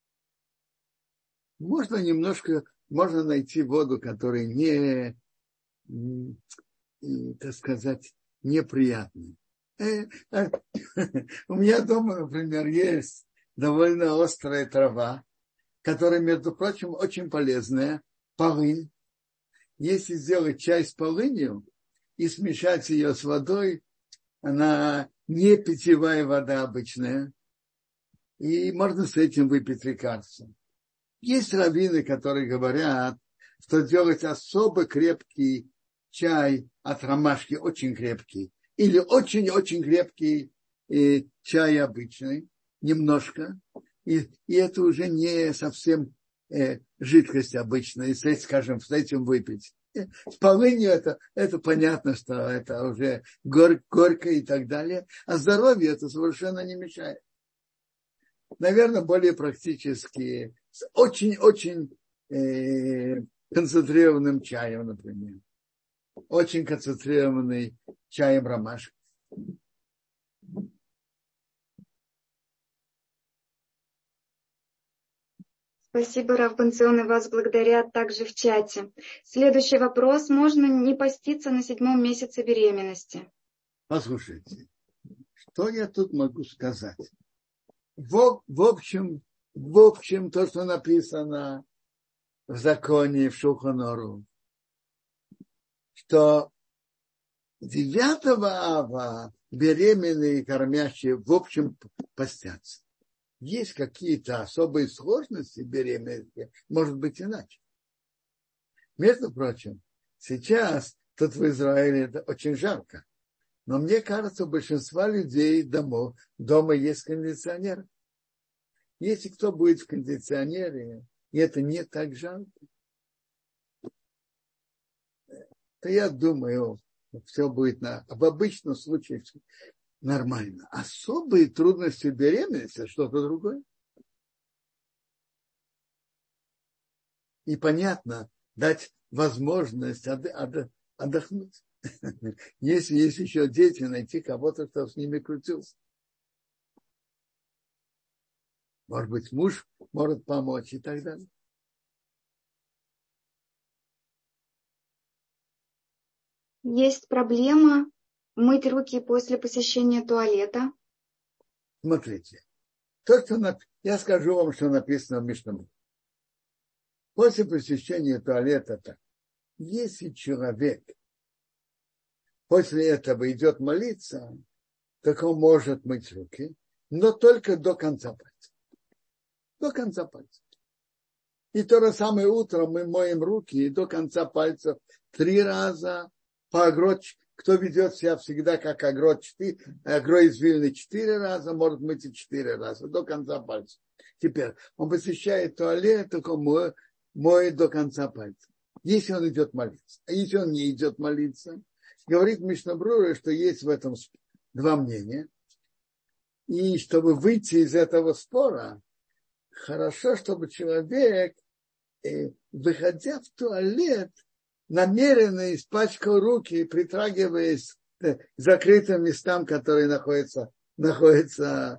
можно немножко, можно найти воду, которая не, так сказать, неприятная. У меня дома, например, есть довольно острая трава, которая, между прочим, очень полезная, полынь. Если сделать чай с полынью и смешать ее с водой, она не питьевая вода обычная, и можно с этим выпить лекарство. Есть раввины, которые говорят, что делать особо крепкий чай от ромашки, очень крепкий, или очень-очень крепкий э, чай обычный, немножко, и, и это уже не совсем э, жидкость обычная, если, скажем, с этим выпить. С полынью это, это понятно, что это уже гор, горько и так далее, а здоровью это совершенно не мешает. Наверное, более практически с очень-очень э, концентрированным чаем, например. Очень концентрированный чаем ромашки. Спасибо, Рав Бенцион, и вас благодарят также в чате. Следующий вопрос. Можно не поститься на седьмом месяце беременности? Послушайте, что я тут могу сказать? В, в общем, в общем, то, что написано в законе, в Шулхан Аруру, что девятого ава беременные и кормящие в общем постятся. Есть какие-то особые сложности беременности, может быть иначе. Между прочим, сейчас тут в Израиле это очень жарко, но мне кажется, у большинства людей домов, дома есть кондиционер. Если кто будет в кондиционере, и это не так жарко, то я думаю, все будет на... В обычном случае нормально. Особые трудности беременности – это что-то другое. И понятно, дать возможность от, от, отдохнуть. Если есть еще дети, найти кого-то, кто с ними крутился. Может быть, муж может помочь и так далее. Есть проблема мыть руки после посещения туалета. Смотрите, то, что нап... я скажу вам, что написано в Мишнабруре. После посещения туалета, так, если человек после этого идет молиться, так он может мыть руки, но только до конца пальца. До конца пальца. И то же самое утром мы моем руки до конца пальцев три раза по агроч. Кто ведет себя всегда как агро, четыре, агро из Вильны четыре раза, может мыть и четыре раза до конца пальца. Теперь он посещает туалет, только он моет до конца пальца. Если он идет молиться. А если он не идет молиться, говорит Мишнабрура, что есть в этом два мнения. И чтобы выйти из этого спора, хорошо, чтобы человек, выходя в туалет, намеренно испачкал руки, притрагиваясь к закрытым местам, которые находятся, находятся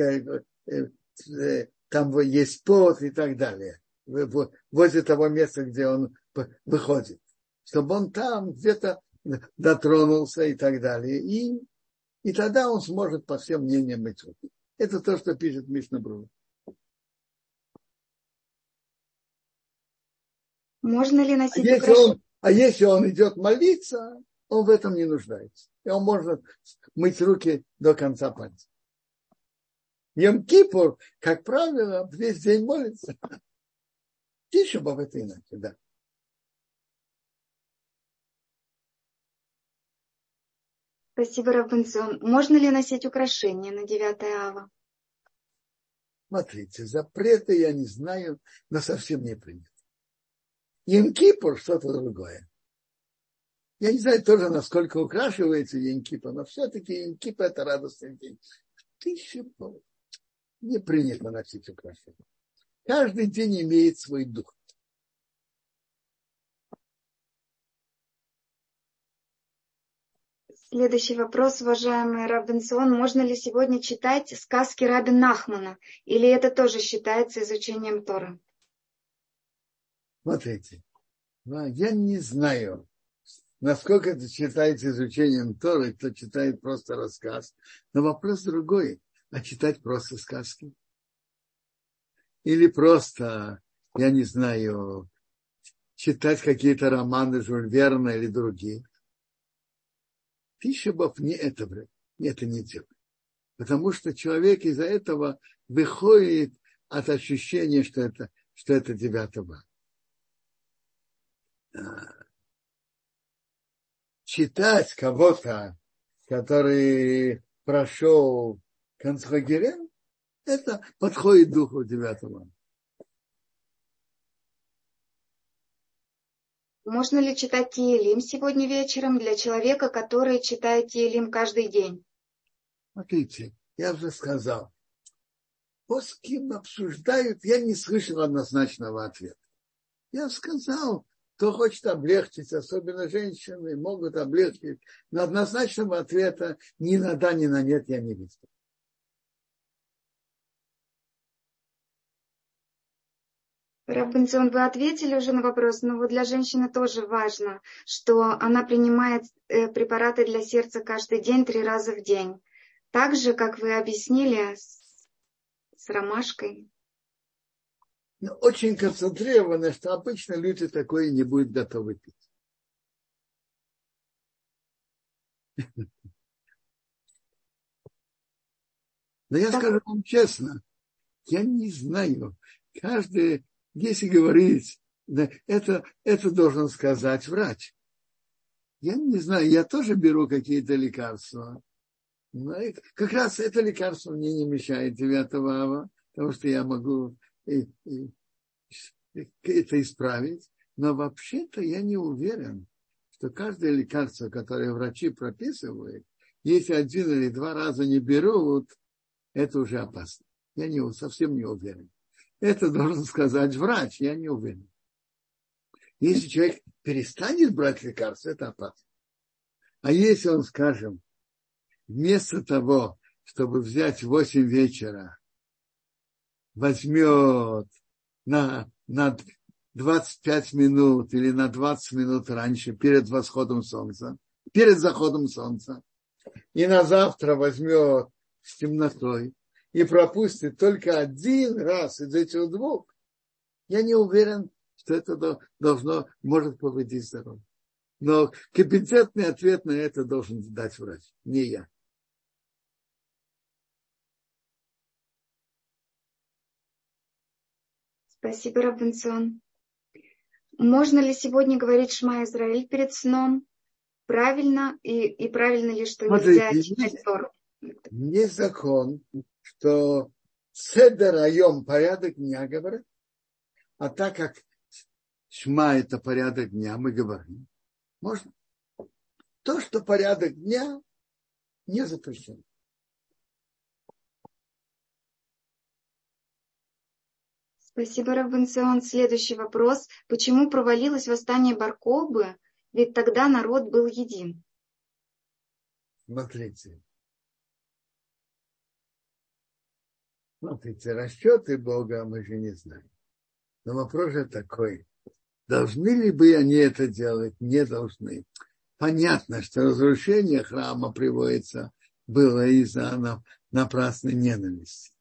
там есть пот и так далее, возле того места, где он выходит, чтобы он там где-то дотронулся и так далее. И, и тогда он сможет по всем мнениям мыть руки. Это то, что пишет Мишнабрура. Можно ли носить а если, он, а если он идет молиться, он в этом не нуждается. И он может мыть руки до конца пальца. Йом-Кипур, как правило, весь день молится. Тише бы это иначе, да. Спасибо, Рав Бенцион. Можно ли носить украшения на девятое ава? Смотрите, запреты я не знаю, но совсем не принято. Йом-Кипур что-то другое. Я не знаю тоже, насколько украшивается Йом-Кипур, но все-таки Йом-Кипур это радостный день. Тысяча пол. Не принято носить украшения. Каждый день имеет свой дух. Следующий вопрос, уважаемый Рав Бенцион. Можно ли сегодня читать сказки Раби Нахмана? Или это тоже считается изучением Торы? Смотрите, я не знаю, насколько это считается изучением Торы, кто читает просто рассказ. Но вопрос другой. А читать просто сказки? Или просто, я не знаю, читать какие-то романы Жюль Верна или другие? Тишебов не это, не это не делает. Потому что человек из-за этого выходит от ощущения, что это, что это девятого. Читать кого-то, который прошел концлагеря, это подходит духу девятого. Можно ли читать Тиелим сегодня вечером для человека, который читает Тиелим каждый день? Смотрите, я уже сказал, с кем обсуждают, я не слышал однозначного ответа. Я сказал, кто хочет облегчить, особенно женщины, могут облегчить, но однозначного ответа ни на да, ни на нет я не видел. Рав Бенцион, вы ответили уже на вопрос, но вот для женщины тоже важно, что она принимает препараты для сердца каждый день, три раза в день. Так же, как вы объяснили с, с ромашкой. Но очень концентрировано, что обычно люди такое не будут готовы пить. Но я скажу вам честно, я не знаю, каждый, если говорить, это, это должен сказать врач. Я не знаю, я тоже беру какие-то лекарства. Но как раз это лекарство мне не мешает девятого ава, потому что я могу и, и, это исправить. Но вообще-то я не уверен, что каждое лекарство, которое врачи прописывают, Если один или два раза не берут, это уже опасно. Я не, совсем не уверен. Это должен сказать врач, я не уверен. Если человек перестанет брать лекарства, это опасно. А если он, скажем, вместо того, чтобы взять в восемь вечера, возьмет на, на двадцать пять минут или на двадцать минут раньше, перед восходом солнца, перед заходом солнца, и на завтра возьмет с темнотой и пропустит только один раз из этих двух, я не уверен, что это должно, может повредить здоровье. Но компетентный ответ на это должен дать врач, не я. Спасибо, Рав Бенцион. Можно ли сегодня говорить Шма Израиль перед сном? Правильно и, и правильно ли, что нельзя Смотрите, читать Тору? Есть закон, что седер айом порядок дня говорят, а так как Шма это порядок дня, мы говорим, можно. То, что порядок дня, не запрещено. Спасибо, Рав Бенцион. Следующий вопрос. Почему провалилось восстание Бар-Кохбы? Ведь тогда народ был един. Смотрите. Смотрите, расчеты Бога мы же не знаем. Но вопрос же такой. Должны ли бы они это делать? Не должны. Понятно, что разрушение храма приводится было из-за напрасной ненависти.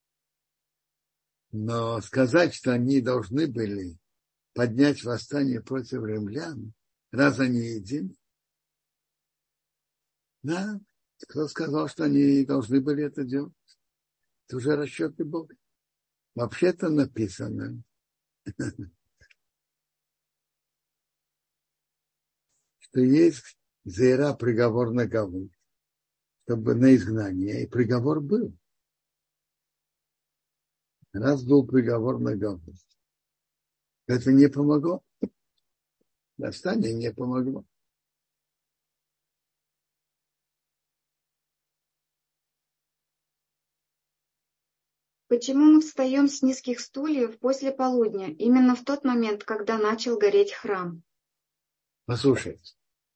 Но сказать, что они должны были поднять восстание против римлян, раз они едины, да, кто сказал, что они должны были это делать? Это уже расчеты Бога. Вообще-то написано, что есть зеира приговор на галут, чтобы на изгнание, и приговор был. Раз был приговор на галут. Это не помогло. Восстание не помогло. Почему мы встаем с низких стульев после полудня, именно в тот момент, когда начал гореть храм? Послушайте.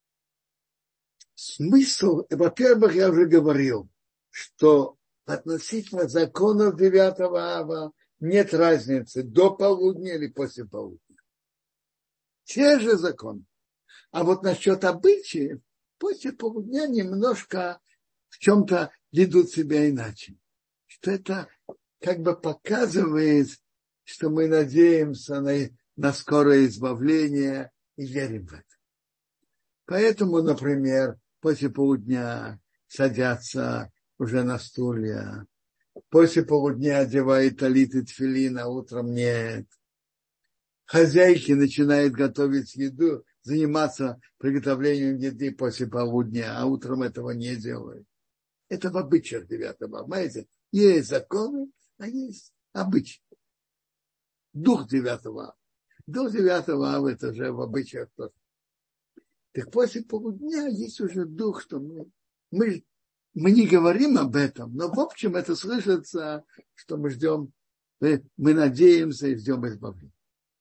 Смысл, во-первых, я уже говорил, что относительно законов девятого ава нет разницы до полудня или после полудня. Те же законы. А вот насчет обычаев, после полудня немножко в чем-то ведут себя иначе. Что это как бы показывает, что мы надеемся на, на скорое избавление и верим в это. Поэтому, например, после полудня садятся уже на стулья, после полудня одевают талит и тфилин, а утром нет. Хозяйки начинают готовить еду, заниматься приготовлением еды после полудня, а утром этого не делают. Это в обычаях девятого ава. Понимаете, есть законы, а есть обычаи. Дух девятого ава. Дух девятого ава это же в обычаях тоже. Так после полудня есть уже дух, что мы, мы, мы не говорим об этом, но в общем это слышится, что мы ждем, мы, мы надеемся и ждем избавления.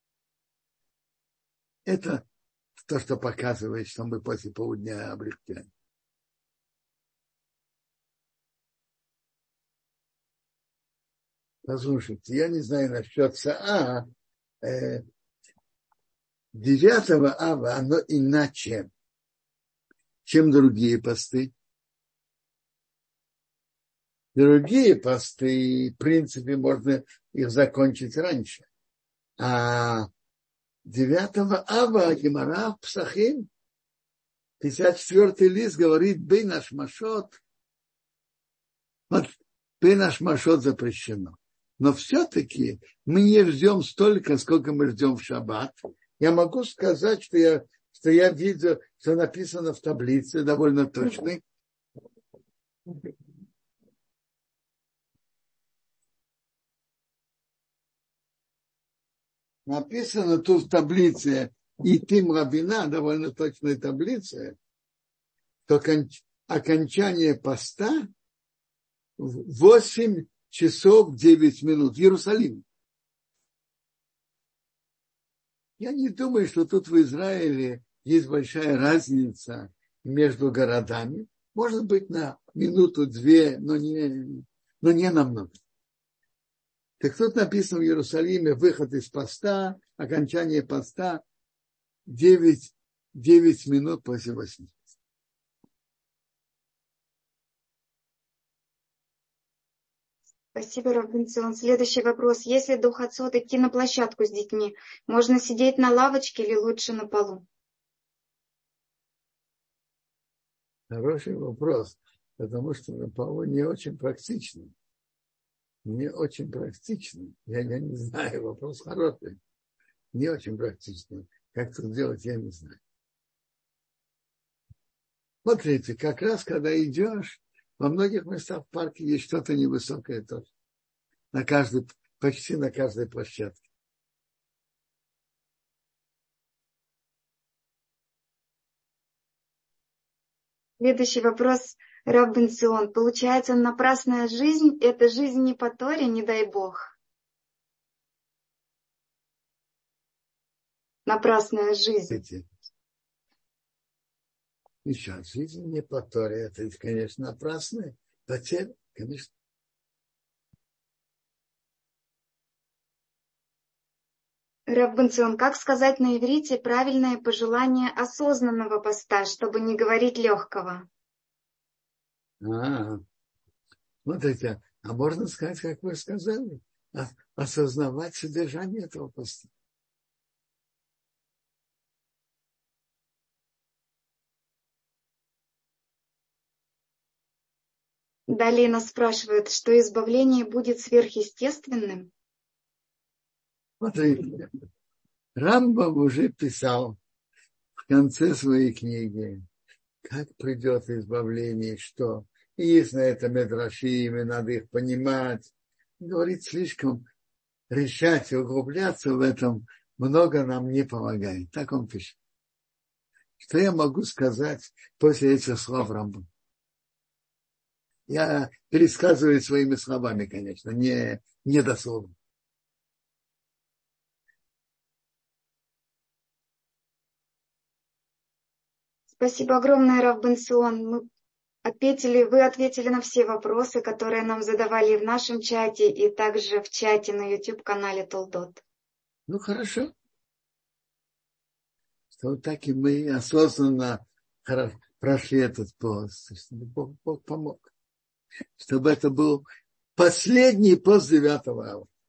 Это то, что показывает, что мы после полудня облегчаем. Послушайте, я не знаю насчет Саа. Э, девятого ава оно иначе, чем другие посты. Другие посты, в принципе, можно их закончить раньше. А девятого ава Гемара в Псахим, пятьдесят четвёртый лист говорит, бейн ашмашот. Вот бейн ашмашот запрещено. Но все-таки мы не ждем столько, сколько мы ждем в шаббат. Я могу сказать, что я, что я видел, что написано в таблице, довольно точной. Написано тут в таблице и Тим Рабина, довольно точной таблице, что окончание поста в восемь часов девять минут в Иерусалиме. Я не думаю, что тут в Израиле есть большая разница между городами. Может быть, на минуту-две, но не, но не намного. Так тут написано в Иерусалиме выход из поста, окончание поста девять, девять минут после восьми. Спасибо, Рав Бенцион. Следующий вопрос. Если до хацот идти на площадку с детьми, можно сидеть на лавочке или лучше на полу? Хороший вопрос, потому что на полу не очень практично. Не очень практично. Я, я не знаю, вопрос хороший. Не очень практично. Как это сделать, я не знаю. Смотрите, как раз когда идешь, во многих местах в парке есть что-то невысокое тоже. На каждой, почти на каждой площадке. Следующий вопрос, Рав Бенцион. Получается, напрасная жизнь – это жизнь не по Торе, не дай Бог. Напрасная жизнь. Еще жизнь не по Торе, это, конечно, напрасная потеря, конечно. Рав Бенцион, как сказать на иврите правильное пожелание осознанного поста, чтобы не говорить легкого? А, смотрите, а можно сказать, как вы сказали, осознавать содержание этого поста. Далее нас спрашивают, что избавление будет сверхъестественным? Смотрите, Рамбам уже писал в конце своей книги, как придет избавление, что. И есть на это медрашим, и надо их понимать. Говорит, слишком решать и углубляться в этом много нам не помогает. Так он пишет. Что я могу сказать после этих слов Рамбама? Я пересказываю своими словами, конечно, не, не дословно. Спасибо огромное, Рав Бенцион. Мы ответили, вы ответили на все вопросы, которые нам задавали в нашем чате и также в чате на YouTube-канале Толдот. Ну, хорошо. Что вот так и мы осознанно прошли этот пост, чтобы Бог, Бог помог. Чтобы это был последний пост девятого ава.